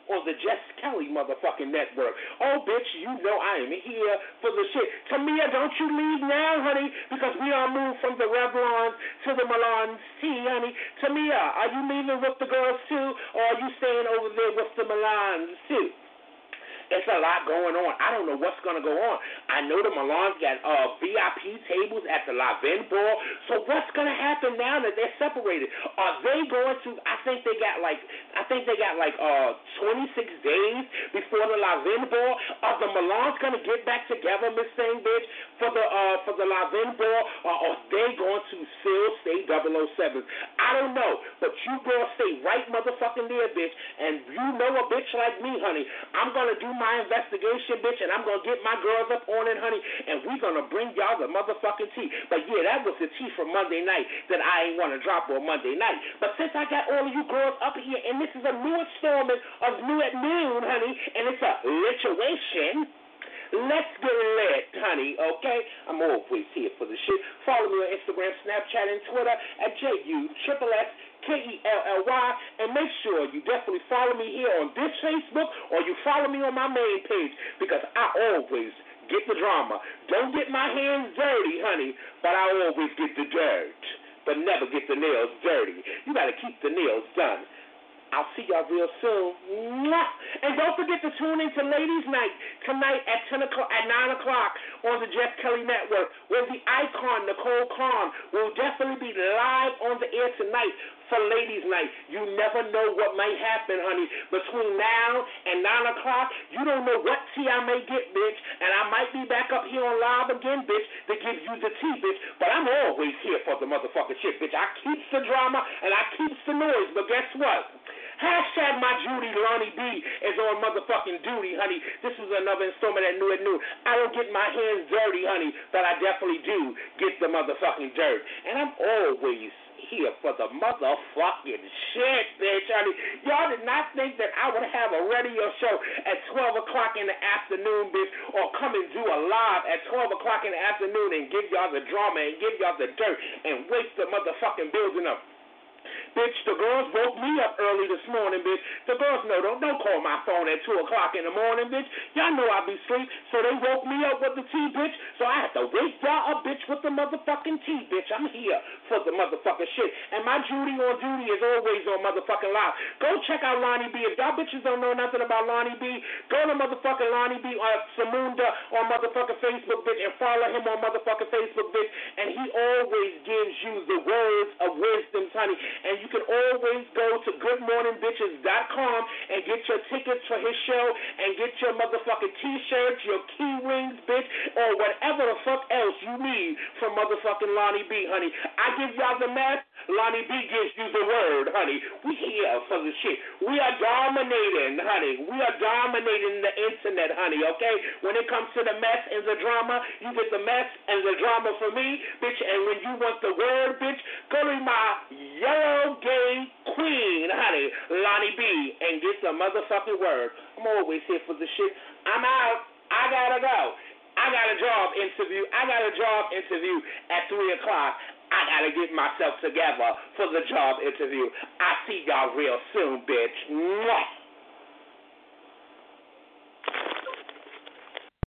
on the Jess Kelly motherfucking network. Oh, bitch, you know I am here for the shit. Tamia, don't you leave now, honey, because we are moved from the Revlons to the Milan's tea, honey. Tamia, are you leaving with the girls too, or are you staying over there with the Milans too? It's a lot going on. I don't know what's going to go on. I know the Milans got VIP tables at the La Vin Ball. So what's going to happen now that they're separated? Are they going to? I think they got like 26 days before the La Vin Ball. Are the Milans going to get back together, Miss Thing, bitch, for the La Vin Ball, or are they going to still stay 007s? I don't know, but you girls stay right motherfucking there, bitch. And you know a bitch like me, honey. I'm going to do my investigation, bitch, and I'm going to get my girls up on it, honey, and we're going to bring y'all the motherfucking tea. But, yeah, that was the tea from Monday night that I ain't want to drop on Monday night. But since I got all of you girls up here, and this is a new installment of New at Noon, honey, and it's a lituation, let's get lit, honey, okay? I'm always here for the shit. Follow me on Instagram, Snapchat, and Twitter at JUSSKELLY, and make sure you definitely follow me here on this Facebook, or you follow me on my main page, because I always get the drama. Don't get my hands dirty, honey, but I always get the dirt, but never get the nails dirty. You got to keep the nails done. I'll see y'all real soon. Mwah! And don't forget to tune in to Ladies Night tonight at 9 o'clock on the Jeff Kelly Network, where the icon, Nicole Khan, will definitely be live on the air tonight for Ladies Night. You never know what might happen, honey. Between now and 9 o'clock, you don't know what tea I may get, bitch. And I might be back up here on live again, bitch, to give you the tea, bitch. But I'm always here for the motherfucking shit, bitch. I keeps the drama and I keeps the noise. But guess what? Hashtag my Judy Lonnie B is on motherfucking duty, honey. This is another installment at New at Noon. I don't get my hands dirty, honey, but I definitely do get the motherfucking dirt. And I'm always here for the motherfucking shit, bitch, honey. Y'all did not think that I would have a radio show at 12 o'clock in the afternoon, bitch, or come and do a live at 12 o'clock in the afternoon and give y'all the drama and give y'all the dirt and waste the motherfucking building up. Bitch, the girls woke me up early this morning, bitch. The girls know, don't call my phone at 2 o'clock in the morning, bitch. Y'all know I be asleep, so they woke me up with the tea, bitch. So I have to wake y'all up, bitch, with the motherfucking tea, bitch. I'm here for the motherfucking shit. And my Judy on duty is always on motherfucking live. Go check out Lonnie B. If y'all bitches don't know nothing about Lonnie B, go to motherfucking Lonnie B on Samunda on motherfucking Facebook, bitch, and follow him on motherfucking Facebook, bitch. And he always gives you the words of wisdom, honey. And you can always go to goodmorningbitches.com and get your tickets for his show and get your motherfucking t-shirts, your key rings, bitch, or whatever the fuck else you need from motherfucking Lonnie B, honey. I give y'all the mess. Lonnie B gives you the word, honey. We here for the shit. We are dominating, honey. We are dominating the internet, honey, okay? When it comes to the mess and the drama, you get the mess and the drama for me, bitch, and when you want the word, bitch, go to my yellow gay queen, honey, Lonnie B, and get the motherfucking word. I'm always here for the shit. I'm out. I gotta go. I got a job interview at 3 o'clock. I gotta get myself together for the job interview. I see y'all real soon, bitch. Mwah.